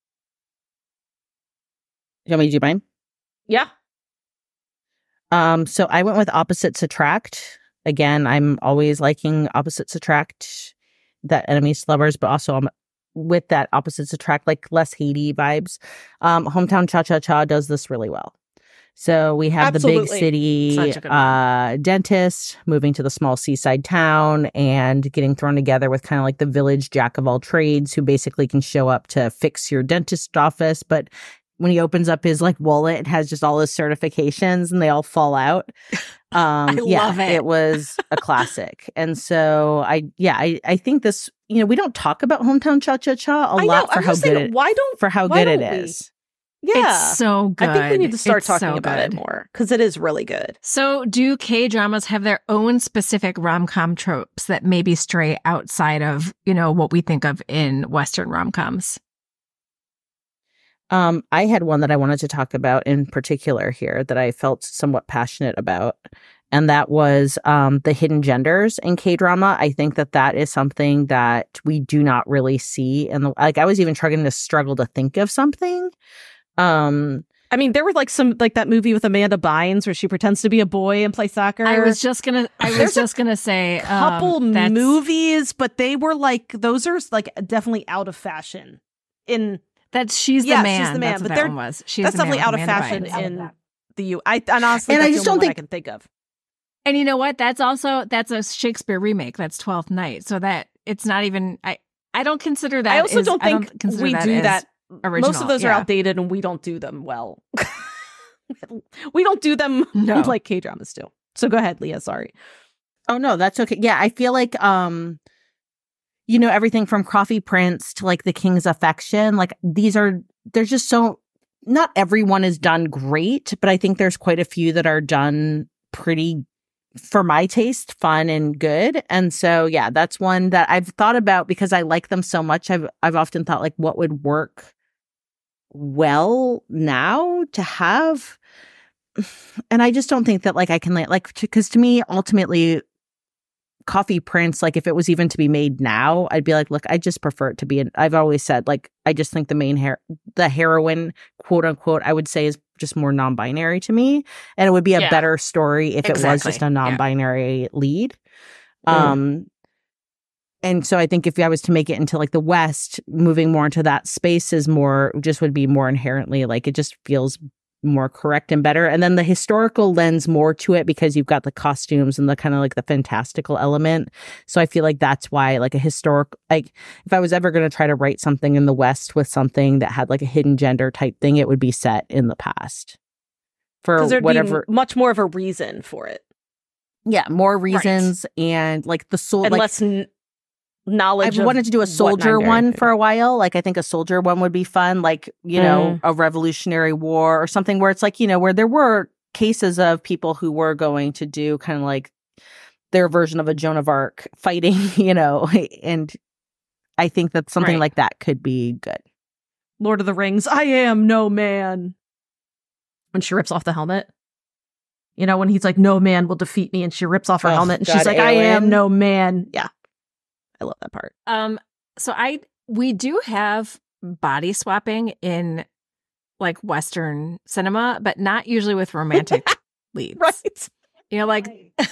You want me to do mine? Yeah. Um, so I went with Opposites Attract. Again, I'm always liking Opposites Attract, that enemies to lovers, but also I'm with that Opposites Attract, like less Haiti vibes. Um, Hometown Cha Cha Cha does this really well. So we have Absolutely. the big city uh, dentist moving to the small seaside town and getting thrown together with kind of like the village jack of all trades who basically can show up to fix your dentist office. But when he opens up his like wallet, it has just all his certifications and they all fall out. Um, I yeah, love it. It was a classic. And so I, yeah, I, I think this, you know, we don't talk about Hometown Cha-Cha-Cha a I lot know, for I'm how just good saying, it, why don't for how why good it don't we? is. Yeah, It's so good. I think we need to start It's talking so about good. it more because it is really good. So, do K dramas have their own specific rom com tropes that maybe stray outside of, you know, what we think of in Western rom coms? Um, I had one that I wanted to talk about in particular here that I felt somewhat passionate about, and that was um, the hidden genders in K-drama. I think that that is something that we do not really see. And like, I was even trying to struggle to think of something. Um, I mean, there were like some like that movie with Amanda Bynes where she pretends to be a boy and play soccer. I was just gonna, I was There's just gonna say, couple um, that's- movies, but they were like those are like definitely out of fashion. In That's she's the Yeah, man. she's the man, That's but what they're- that one was. She's that's the man definitely with out of Amanda fashion Bynes. in the U. I and honestly, And I that's just the only don't one I think- can think of. And you know what? That's also that's a Shakespeare remake. That's Twelfth Night. So that it's not even. I I don't consider that. I also is- don't I think consider we that do as that. original. Most of those are Yeah. outdated, and we don't do them well. We don't do them No. like K dramas do. So go ahead, Leah. Sorry. Oh no, that's okay. Yeah, I feel like um you know, everything from Coffee Prince to like The King's Affection, like these are there's just so not everyone is done great, but I think there's quite a few that are done pretty for my taste, fun and good. And so yeah, that's one that I've thought about because I like them so much. I've I've often thought like what would work well now to have, and I just don't think that like I can like because to me ultimately Coffee Prince, like if it was even to be made now, I'd be like, look, I just prefer it to be an, I've always said like I just think the main hair the heroine, quote unquote, I would say is just more non-binary to me, and it would be a Yeah. better story if it was Exactly. just a non-binary lead. Mm. Um and so I think if I was to make it into like the West, moving more into that space is more just would be more inherently like it just feels more correct and better. And then the historical lends more to it because you've got the costumes and the kind of like the fantastical element. So I feel like that's why like a historic, like if I was ever going to try to write something in the West with something that had like a hidden gender type thing, it would be set in the past for Because there'd whatever. be much more of a reason for it, Yeah, more reasons and like the soul. and like, less n- knowledge. I've of wanted to do a what soldier non-binary one is. for a while. Like, I think a soldier one would be fun. Like, you know, a Revolutionary War or something where it's like, you know, where there were cases of people who were going to do kind of like their version of a Joan of Arc fighting, you know, and I think that something Right. like that could be good. Lord of the Rings. I am no man. When she rips off the helmet. You know, when he's like, no man will defeat me, and she rips off her Oh, helmet, and God, she's like, I am Aelin. no man. Yeah. I love that part. Um, so I we do have body swapping in like Western cinema, but not usually with romantic leads. Right. You know, like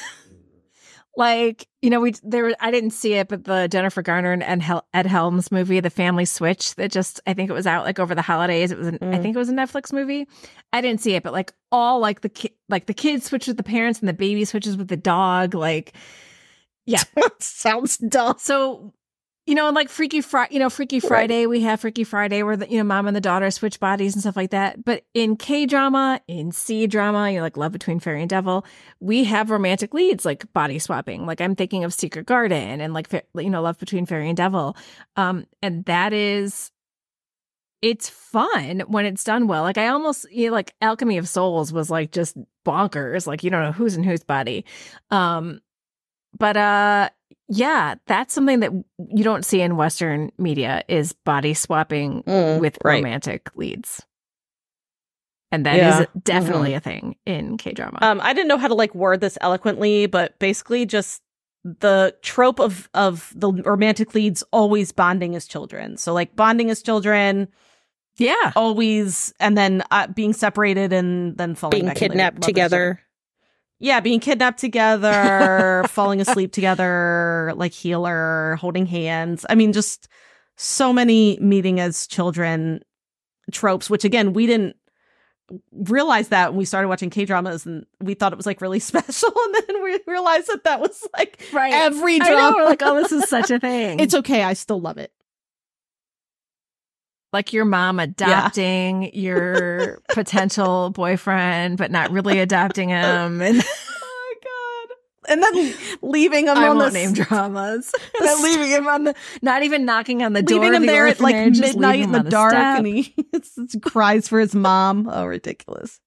like you know, we there. I didn't see it, but the Jennifer Garner and Ed, Hel- Ed Helms movie, The Family Switch, that just I think it was out like over the holidays. It was an, I Mm. think it was a Netflix movie. I didn't see it, but like all like the ki- like the kids switch with the parents and the baby switches with the dog. Like, yeah. Sounds dumb. So, you know, like Freaky Friday, you know, Freaky Right. Friday, we have Freaky Friday where the, you know, mom and the daughter switch bodies and stuff like that. But in K drama, in C drama, you know, like Love Between Fairy and Devil, we have romantic leads like body swapping. Like I'm thinking of Secret Garden and like, fa- you know, Love Between Fairy and Devil. Um, and that is, it's fun when it's done well. Like I almost, you know, like Alchemy of Souls was like just bonkers. Like you don't know who's in whose body. Um, but, uh, yeah, that's something that you don't see in Western media is body swapping Mm, with right. romantic leads. And that Yeah. is definitely a thing in K-drama. Um, I didn't know how to like word this eloquently, but basically just the trope of of the romantic leads always bonding as children. So like bonding as children, yeah. always, and then uh, being separated and then falling Being back in love kidnapped with each other. together. Yeah, being kidnapped together, falling asleep together, like healer, holding hands. I mean, just so many meeting as children tropes, which again, we didn't realized that when we started watching K-dramas, and we thought it was like really special, and then we realized that that was like right. every I know, drama. we're like, oh, this is such a thing. It's okay. I still love it. Like your mom adopting yeah. your potential boyfriend, but not really adopting him. And oh my God. And then leaving him I on won't the name dramas. And then leaving him on the, not even knocking on the door. Leaving him of the there at like midnight in the, the dark, step. and he it's, it's cries for his mom. Oh, ridiculous.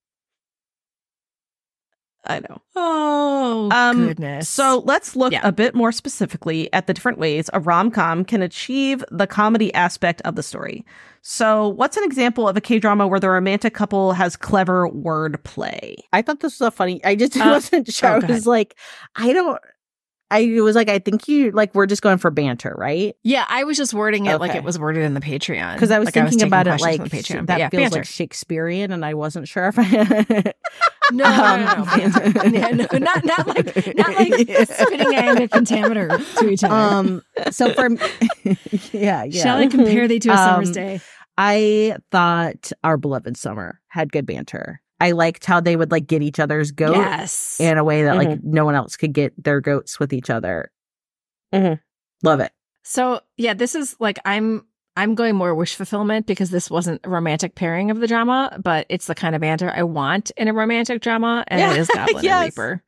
I know. Oh, um, goodness. So let's look Yeah. a bit more specifically at the different ways a rom-com can achieve the comedy aspect of the story. So what's an example of a K-drama where the romantic couple has clever wordplay? I thought this was a funny. I just Uh, wasn't sure. oh, I go was like, I don't. I was like, I think you like we're just going for banter, right? Yeah, I was just wording it like Okay. it was worded in the Patreon. Because I was like thinking taking about it questions like from the Patreon. that But yeah, feels banter. like Shakespearean, and I wasn't sure if I. No, no, no, no, banter. yeah, no, not not like not like spitting Anglican pentameter to each other. Um. So for yeah, yeah. Shall I compare thee to a summer's Um, day? I thought Our Beloved Summer had good banter. I liked how they would like get each other's goat Yes. in a way that like Mhm. no one else could get their goats with each other. Mhm. Love it. So yeah, this is like I'm I'm going more wish fulfillment because this wasn't a romantic pairing of the drama, but it's the kind of banter I want in a romantic drama, and Yeah, it is Goblin yes. and Reaper.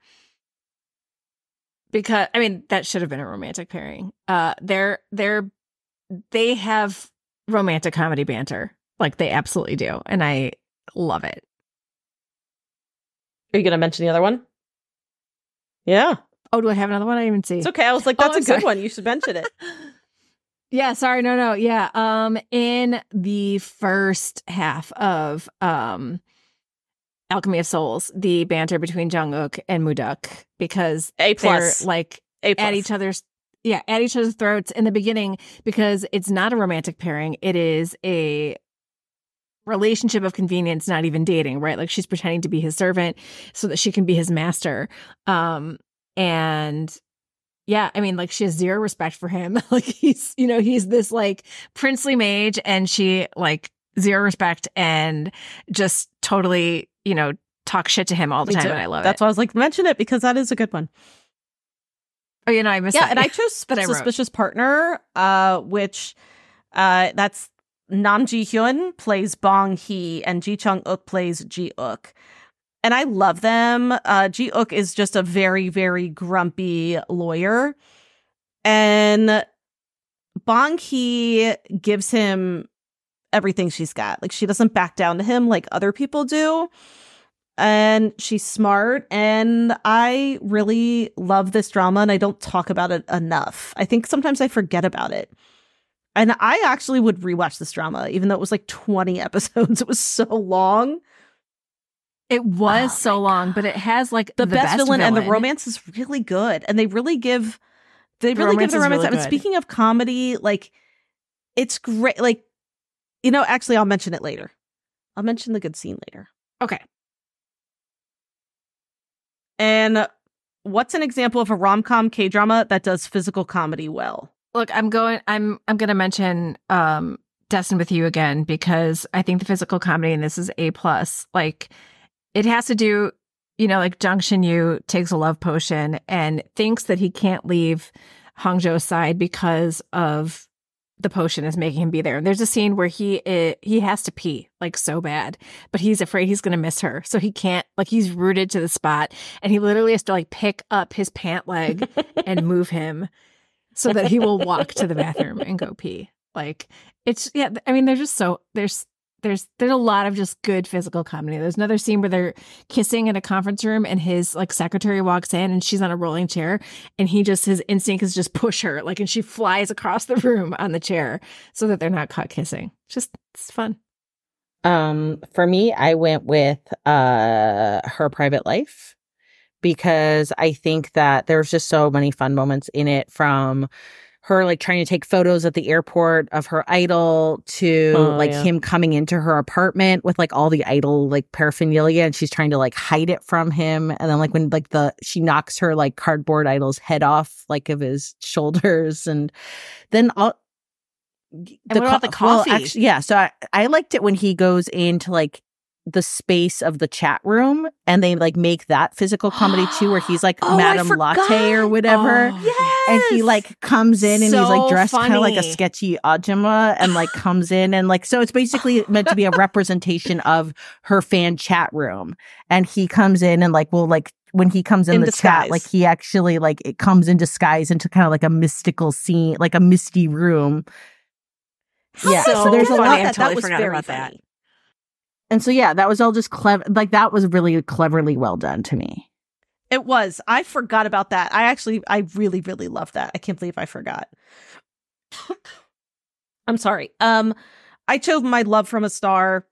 Because I mean, that should have been a romantic pairing. Uh, they're they're they have romantic comedy banter, like they absolutely do, and I love it. Are you going to mention the other one? Yeah. Oh, do I have another one? I didn't even see. It's okay. I was like, Oh, that's I'm a good sorry. one. You should mention it. Yeah, sorry, no, no, yeah. Um, in the first half of um, Alchemy of Souls, the banter between Jungkook and Mooduk, because A they're plus. like A plus. at each other's, yeah, at each other's throats in the beginning, because it's not a romantic pairing; it is a relationship of convenience, not even dating, right? Like she's pretending to be his servant so that she can be his master, um, and. Yeah, I mean, like she has zero respect for him. Like he's, you know, he's this like princely mage, and she like zero respect and just totally, you know, talk shit to him all the Me time. too. And I love That's it. why I was like, mention it because that is a good one. Oh, you know, I missed Yeah, that. and I chose That I wrote. Suspicious Partner, uh, which uh, that's Nam Ji Hyun plays Bong Hee and Ji Chung Uk plays Ji Uk. And I love them. Uh, Ji Uk is just a very, very grumpy lawyer. And Bong Hee gives him everything she's got. Like, she doesn't back down to him like other people do. And she's smart. And I really love this drama, and I don't talk about it enough. I think sometimes I forget about it. And I actually would rewatch this drama, even though it was like twenty episodes. It was so long. It was Oh so my long, God. but it has like The, the, best, villain, and the villain. romance is really good. And they really give they The really give romance the is romance. really I mean, good. speaking of comedy, like it's great. Like, you know, actually I'll mention it later. I'll mention the good scene later. Okay. And what's an example of a rom-com K-drama that does physical comedy well? Look, I'm going. I'm. I'm going to mention um, Destined with You again because I think the physical comedy in this is A plus. Like, it has to do, you know, like Jung Shin Yu takes a love potion and thinks that he can't leave Hongjo's side because of the potion is making him be there. And there's a scene where he uh, he has to pee like so bad, but he's afraid he's going to miss her, so he can't. Like he's rooted to the spot, and he literally has to like pick up his pant leg and move him so that he will walk to the bathroom and go pee. Like it's yeah. I mean, there's just so there's there's there's a lot of just good physical comedy. There's another scene where they're kissing in a conference room, and his like secretary walks in, and she's on a rolling chair, and he just his instinct is just push her, like, and she flies across the room on the chair so that they're not caught kissing. Just it's fun. Um, for me, I went with uh Her Private Life because I think that there's just so many fun moments in it, from her like trying to take photos at the airport of her idol to Oh, like yeah. him coming into her apartment with like all the idol like paraphernalia, and she's trying to like hide it from him. And then like when like the she knocks her like cardboard idol's head off like of his shoulders, and then all And what about the well, coffee? actually, yeah. So I, I liked it when he goes in to like the space of the chat room, and they like make that physical comedy too, where he's like Oh, Madame Latte or whatever. Oh, Yes. And he like comes in and So he's like dressed kind of like a funny. sketchy Ajumma and like comes in and like, so it's basically meant to be a representation of her fan chat room. And he comes in and like, will like, when he comes in, In the disguise. chat, like he actually like, it comes in disguise into kind of like a mystical scene, like a misty room. Yeah. So So there's a funny. lot. I that. totally That was forgot very about that. funny. And so, yeah, that was all just clever. Like that was really cleverly well done to me. It was. I forgot about that. I actually, I really, really love that. I can't believe I forgot. I'm sorry. Um, I chose My Love from a Star.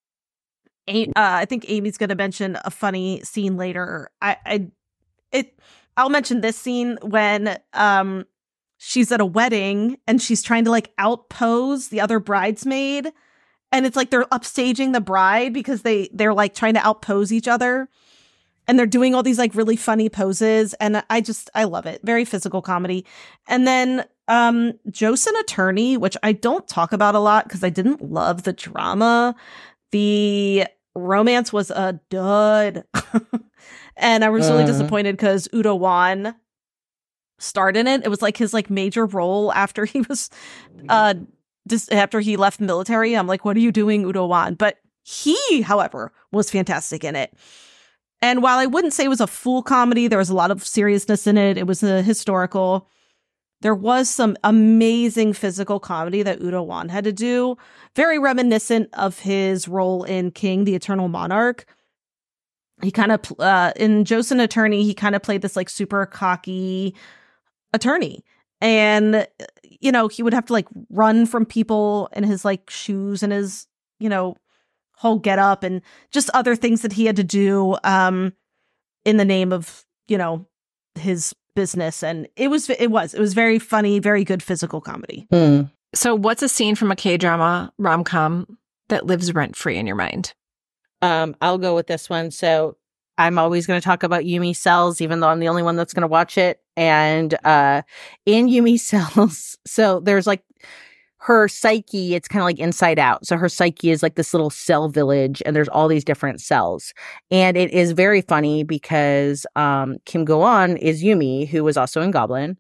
A- uh, I think Amy's going to mention a funny scene later. I, I, it. I'll mention this scene when um, she's at a wedding and she's trying to like outpose the other bridesmaid, and it's like they're upstaging the bride because they they're like trying to outpose each other. And they're doing all these like really funny poses. And I just, I love it. Very physical comedy. And then um, Joseon Attorney, which I don't talk about a lot because I didn't love the drama. The romance was a dud. And I was really Uh. disappointed because Udo Wan starred in it. It was like his like major role after he was, uh, just after he left the military. I'm like, what are you doing, Udo Wan? But he, however, was fantastic in it. And while I wouldn't say it was a full comedy, there was a lot of seriousness in it. It was a historical. There was some amazing physical comedy that Udo Wan had to do, very reminiscent of his role in King, the Eternal Monarch. He kind of, uh, in Joseon Attorney, he kind of played this like super cocky attorney. And, you know, he would have to like run from people in his like shoes and his, you know, whole get up and just other things that he had to do um in the name of, you know, his business. And it was it was it was very funny, very good physical comedy. Hmm. So what's a scene from a K-drama rom-com that lives rent-free in your mind? Um, I'll go with this one. So I'm always going to talk about Yumi Cells, even though I'm the only one that's going to watch it. And uh, in Yumi Cells, so there's like her psyche, it's kind of like Inside Out. So her psyche is like this little cell village, and there's all these different cells. And it is very funny because um, Kim Go-eun is Yumi, who was also in Goblin.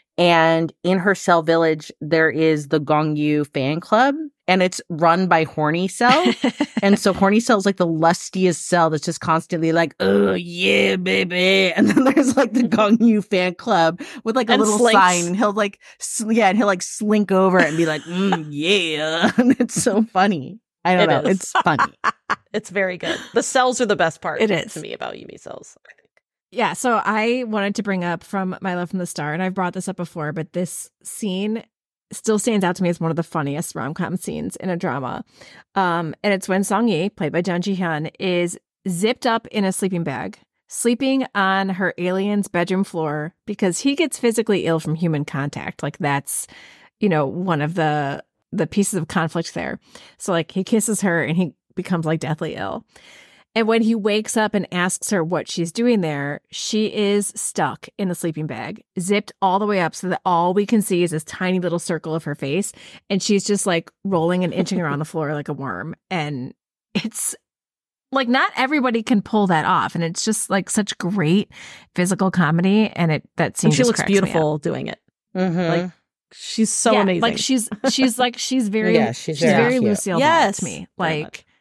And in her cell village, there is the Gongyu fan club, and it's run by Horny Cell. And so Horny Cell is like the lustiest cell that's just constantly like, oh, yeah, baby. And then there's like the Gongyu fan club with like a And little slinks. sign. And he'll like, sl- yeah, and he'll like slink over and be like, mm, yeah. And it's so funny. I don't It know. is. It's funny. It's very good. The cells are the best part. It is. to me about Yumi Cells, I think. Yeah, so I wanted to bring up from My Love from the Star, and I've brought this up before, but this scene still stands out to me as one of the funniest rom-com scenes in a drama. Um, and it's when Song Yi, played by Jung Ji-hyun, is zipped up in a sleeping bag, sleeping on her alien's bedroom floor because he gets physically ill from human contact. Like that's, you know, one of the the pieces of conflict there. So like he kisses her and he becomes like deathly ill. And when he wakes up and asks her what she's doing there, she is stuck in the sleeping bag, zipped all the way up so that all we can see is this tiny little circle of her face. And she's just like rolling and inching around the floor like a worm. And it's like not everybody can pull that off. And it's just like such great physical comedy. And it that scene And she just looks cracks me up. beautiful doing it. Mhm. Like she's so Yeah, amazing. Like she's she's like she's very Yeah, she's she's very very cute. Lucille Ball Yes, to me. very Like much.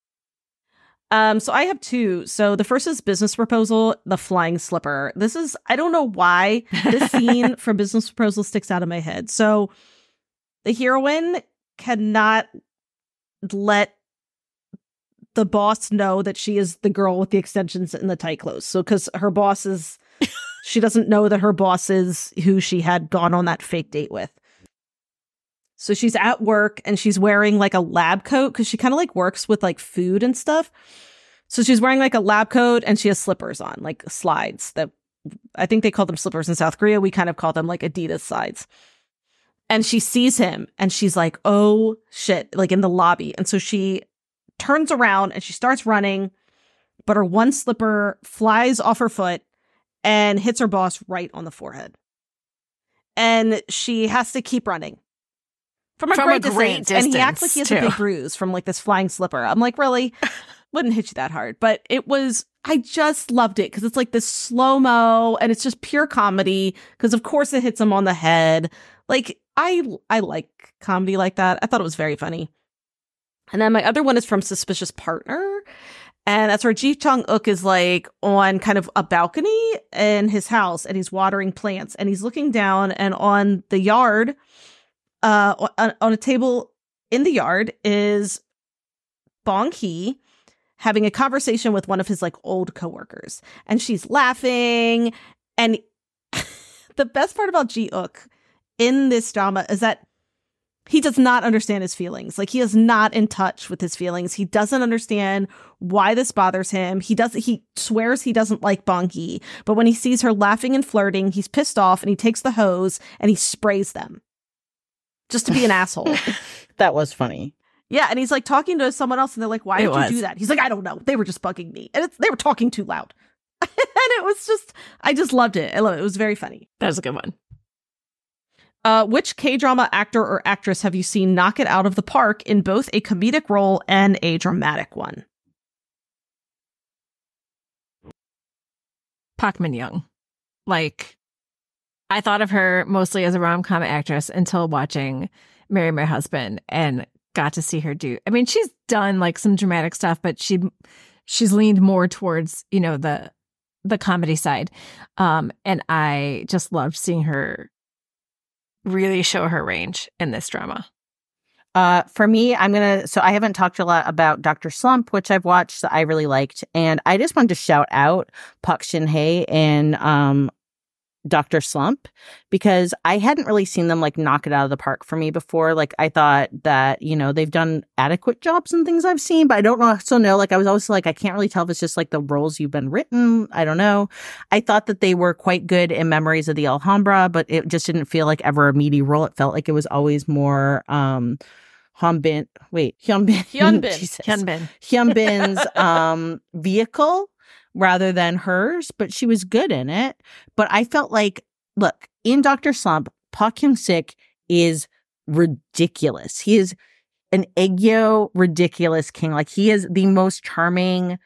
Um, so I have two. So the first is Business Proposal, the flying slipper. This is, I don't know why this scene from Business Proposal sticks out of my head. So the heroine cannot let the boss know that she is the girl with the extensions and the tight clothes. So because her boss is, she doesn't know that her boss is who she had gone on that fake date with. So she's at work and she's wearing like a lab coat because she kind of like works with like food and stuff. So she's wearing like a lab coat and she has slippers on, like slides that I think they call them slippers in South Korea. We kind of call them like Adidas slides. And she sees him and she's like, oh shit, like in the lobby. And so she turns around and she starts running, but her one slipper flies off her foot and hits her boss right on the forehead. And she has to keep running. From a, From great, a great distance. And he acts like he has distance, a big too. bruise from like this flying slipper. I'm like, really? wouldn't hit you that hard, but it was, I just loved it because it's like this slow-mo and it's just pure comedy because of course it hits him on the head. Like I I like comedy like that. I thought it was very funny. And then my other one is from Suspicious Partner. And that's where Ji Chang-wook is like on kind of a balcony in his house and he's watering plants and he's looking down and on the yard, uh, on, on a table in the yard is Bong Hee having a conversation with one of his like old coworkers and she's laughing. And the best part about Ji-wook in this drama is that he does not understand his feelings. Like he is not in touch with his feelings. He doesn't understand why this bothers him. He does he swears he doesn't like Bong Hee, but when he sees her laughing and flirting, he's pissed off and he takes the hose and he sprays them. Just to be an asshole. That was funny. Yeah, and he's like talking to someone else and they're like, "Why It did was. you do that?" He's like, "I don't know. They were just bugging me." And it's, they were talking too loud. And it was just I just loved it. I love it. It was very funny. That was a good one. Uh, which K-drama actor or actress have you seen knock it out of the park in both a comedic role and a dramatic one? Park Min-young. Like, I thought of her mostly as a rom-com actress until watching Marry My Husband and got to see her do. I mean, she's done like some dramatic stuff, but she she's leaned more towards, you know, the the comedy side. Um, and I just loved seeing her really show her range in this drama. Uh, for me, I'm going to, so I haven't talked a lot about Doctor Slump, which I've watched that I really liked. And I just wanted to shout out Park Shin-hye in um, Doctor Slump because I hadn't really seen them like knock it out of the park for me before. Like I thought that, you know, they've done adequate jobs and things I've seen, but I don't know. So no, like I was always like, I can't really tell if it's just like the roles you've been written. I don't know. I thought that they were quite good in Memories of the Alhambra, but it just didn't feel like ever a meaty role. It felt like it was always more, um, Hyunbin, wait, Hyunbin, Hyunbin. Jesus. Hyunbin. Hyunbin's um, vehicle rather than hers, but she was good in it. But I felt like, look, in Doctor Slump, Park Hyung-sik is ridiculous. He is an Aegyo ridiculous king. Like he is the most charming,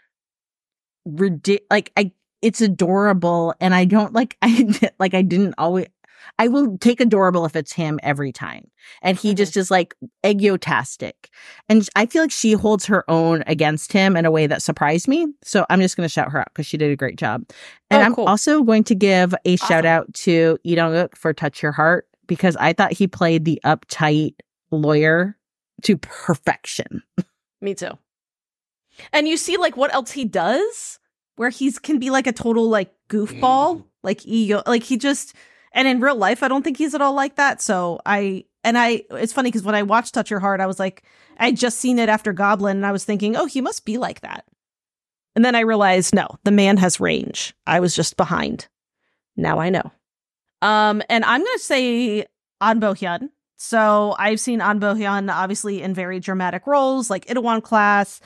ridic- like I, it's adorable. And I don't like, I like, I didn't always, I will take adorable if it's him every time. And he just is like Aegyo-tastic. And I feel like she holds her own against him in a way that surprised me. So I'm just going to shout her out because she did a great job. And Oh, I'm cool. also going to give a Awesome. shout out to Lee Dong-wook for Touch Your Heart because I thought he played the uptight lawyer to perfection. Me too. And you see like what else he does where he's can be like a total like goofball, like ego, like he just, and in real life, I don't think he's at all like that. So I, and I, it's funny because when I watched Touch Your Heart, I was like, I'd just seen it after Goblin and I was thinking, oh, he must be like that. And then I realized, no, the man has range. I was just behind. Now I know. Um, and I'm going to say An Bo-hyun. So I've seen An Bo-hyun obviously in very dramatic roles like Itaewon Class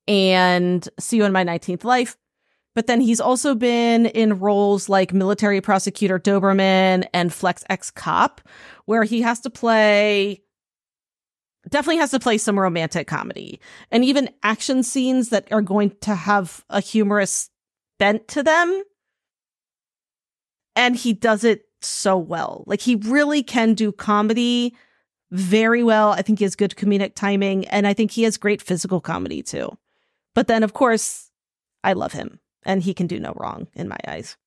and See You in My nineteenth Life. But then he's also been in roles like Military Prosecutor Doberman and Flex X Cop, where he has to play, definitely has to play some romantic comedy. And even action scenes that are going to have a humorous bent to them. And he does it so well. Like he really can do comedy very well. I think he has good comedic timing. And I think he has great physical comedy too. But then, of course, I love him. And he can do no wrong in my eyes.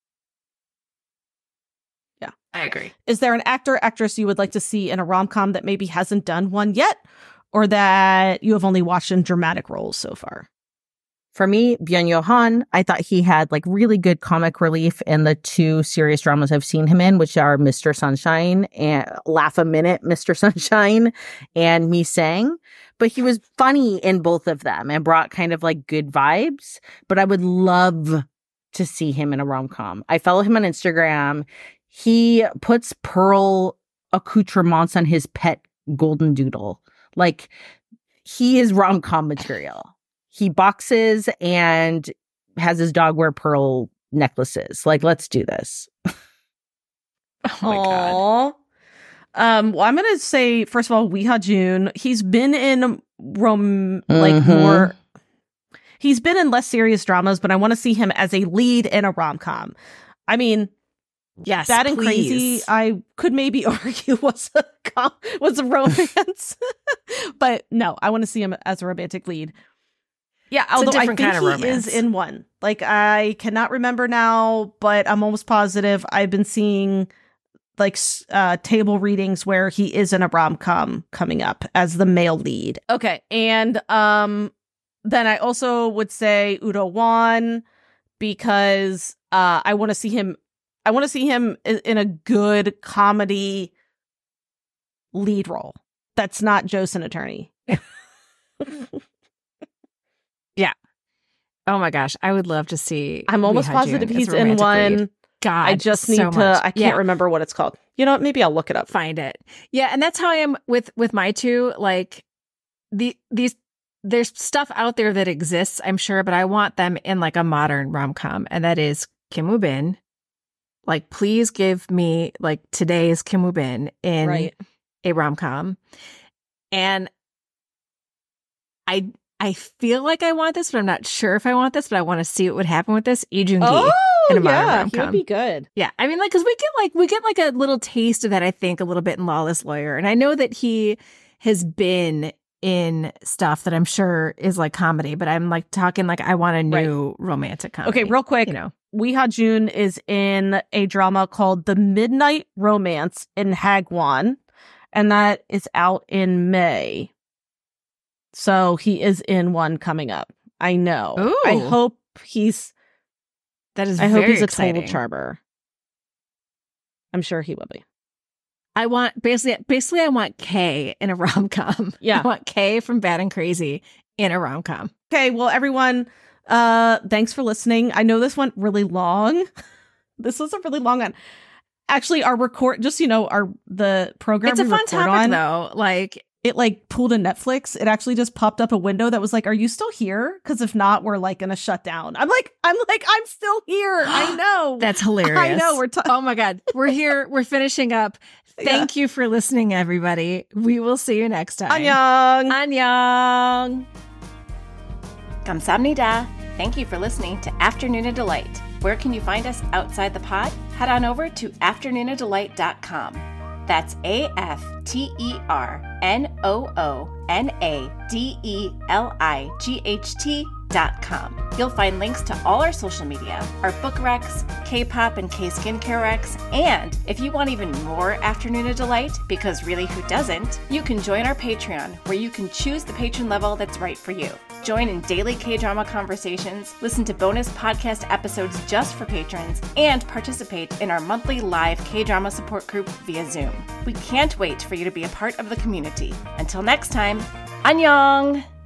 Yeah. I agree. Is there an actor, actress you would like to see in a rom-com that maybe hasn't done one yet? Or that you have only watched in dramatic roles so far? For me, Byung Yo-han, I thought he had like really good comic relief in the two serious dramas I've seen him in, which are Mister Sunshine and Laugh a Minute, Mister Sunshine, and Me Sang. But he was funny in both of them and brought kind of like good vibes. But I would love to see him in a rom-com. I follow him on Instagram. He puts pearl accoutrements on his pet golden doodle. Like he is rom-com material. He boxes and has his dog wear pearl necklaces. Like, let's do this. Oh my God. Um, well, I'm going to say, first of all, Lee Ha-joon. He's been in rom- like Mhm. more, he's been in less serious dramas, but I want to see him as a lead in a rom-com. I mean, yes, Bad and please. Crazy, I could maybe argue was a com- was a romance, but no, I want to see him as a romantic lead. Yeah, It's although a I different think kind of he romance. is in one. Like, I cannot remember now, but I'm almost positive I've been seeing like s- uh, table readings where he is in a rom-com coming up as the male lead. Okay, and um, then I also would say Udo Wan because uh, I want to see him. I want to see him i- in a good comedy lead role. That's not Joseon Attorney. Oh my gosh, I would love to see. I'm almost Lee positive Ha-jun as he's a in romantic one. lead. God, I just need so to. much. I can't Yeah. remember what it's called. You know what? Maybe I'll look it up. Find it. Yeah, and that's how I am with with my two. Like the these, there's stuff out there that exists, I'm sure, but I want them in like a modern rom com, and that is Kim Woo Bin. Like, please give me like today's Kim Woo Bin in Right. a rom com, and I. I feel like I want this, but I'm not sure if I want this, but I want to see what would happen with this. Lee Joon Gi. Oh in a modern yeah, he rom-com. would be good. Yeah, I mean, like, because we get like we get like a little taste of that, I think, a little bit in Lawless Lawyer, and I know that he has been in stuff that I'm sure is like comedy, but I'm like talking like I want a new romantic comedy. Okay, real quick, you know, Lee Ha-jun is in a drama called The Midnight Romance in Hagwon, and that is out in May. So he is in one coming up. I know. Ooh. I hope he's. that is. I very hope he's a exciting. total charmer. I'm sure he will be. I want basically, basically, I want Kay in a rom com. Yeah. I want Kay from Bad and Crazy in a rom com. Okay, well, everyone, uh, thanks for listening. I know this went really long. This was a really long one. Actually, our record, just you know, our the program It's a we fun record topic, on, though. Like, it like pulled a Netflix. It actually just popped up a window that was like, "Are you still here? Because if not, we're like gonna shut down." I'm like, I'm like, I'm still here. I know. that's hilarious. I know. We're ta- Oh my God. We're here. We're finishing up. Thank you for listening, everybody. We will see you next time. Annyeong. Annyeong. Kamsahamnida. Thank you for listening to Afternoon of Delight. Where can you find us outside the pod? Head on over to afternoon of delight dot com. That's A F T E R N O O N A D E L I G H T dot com. You'll find links to all our social media, our book recs, K-pop and K-skincare recs, and if you want even more Afternoon of Delight, because really who doesn't, you can join our Patreon, where you can choose the patron level that's right for you. Join in daily K-drama conversations, listen to bonus podcast episodes just for patrons, and participate in our monthly live K-drama support group via Zoom. We can't wait for you to be a part of the community. Until next time, annyeong!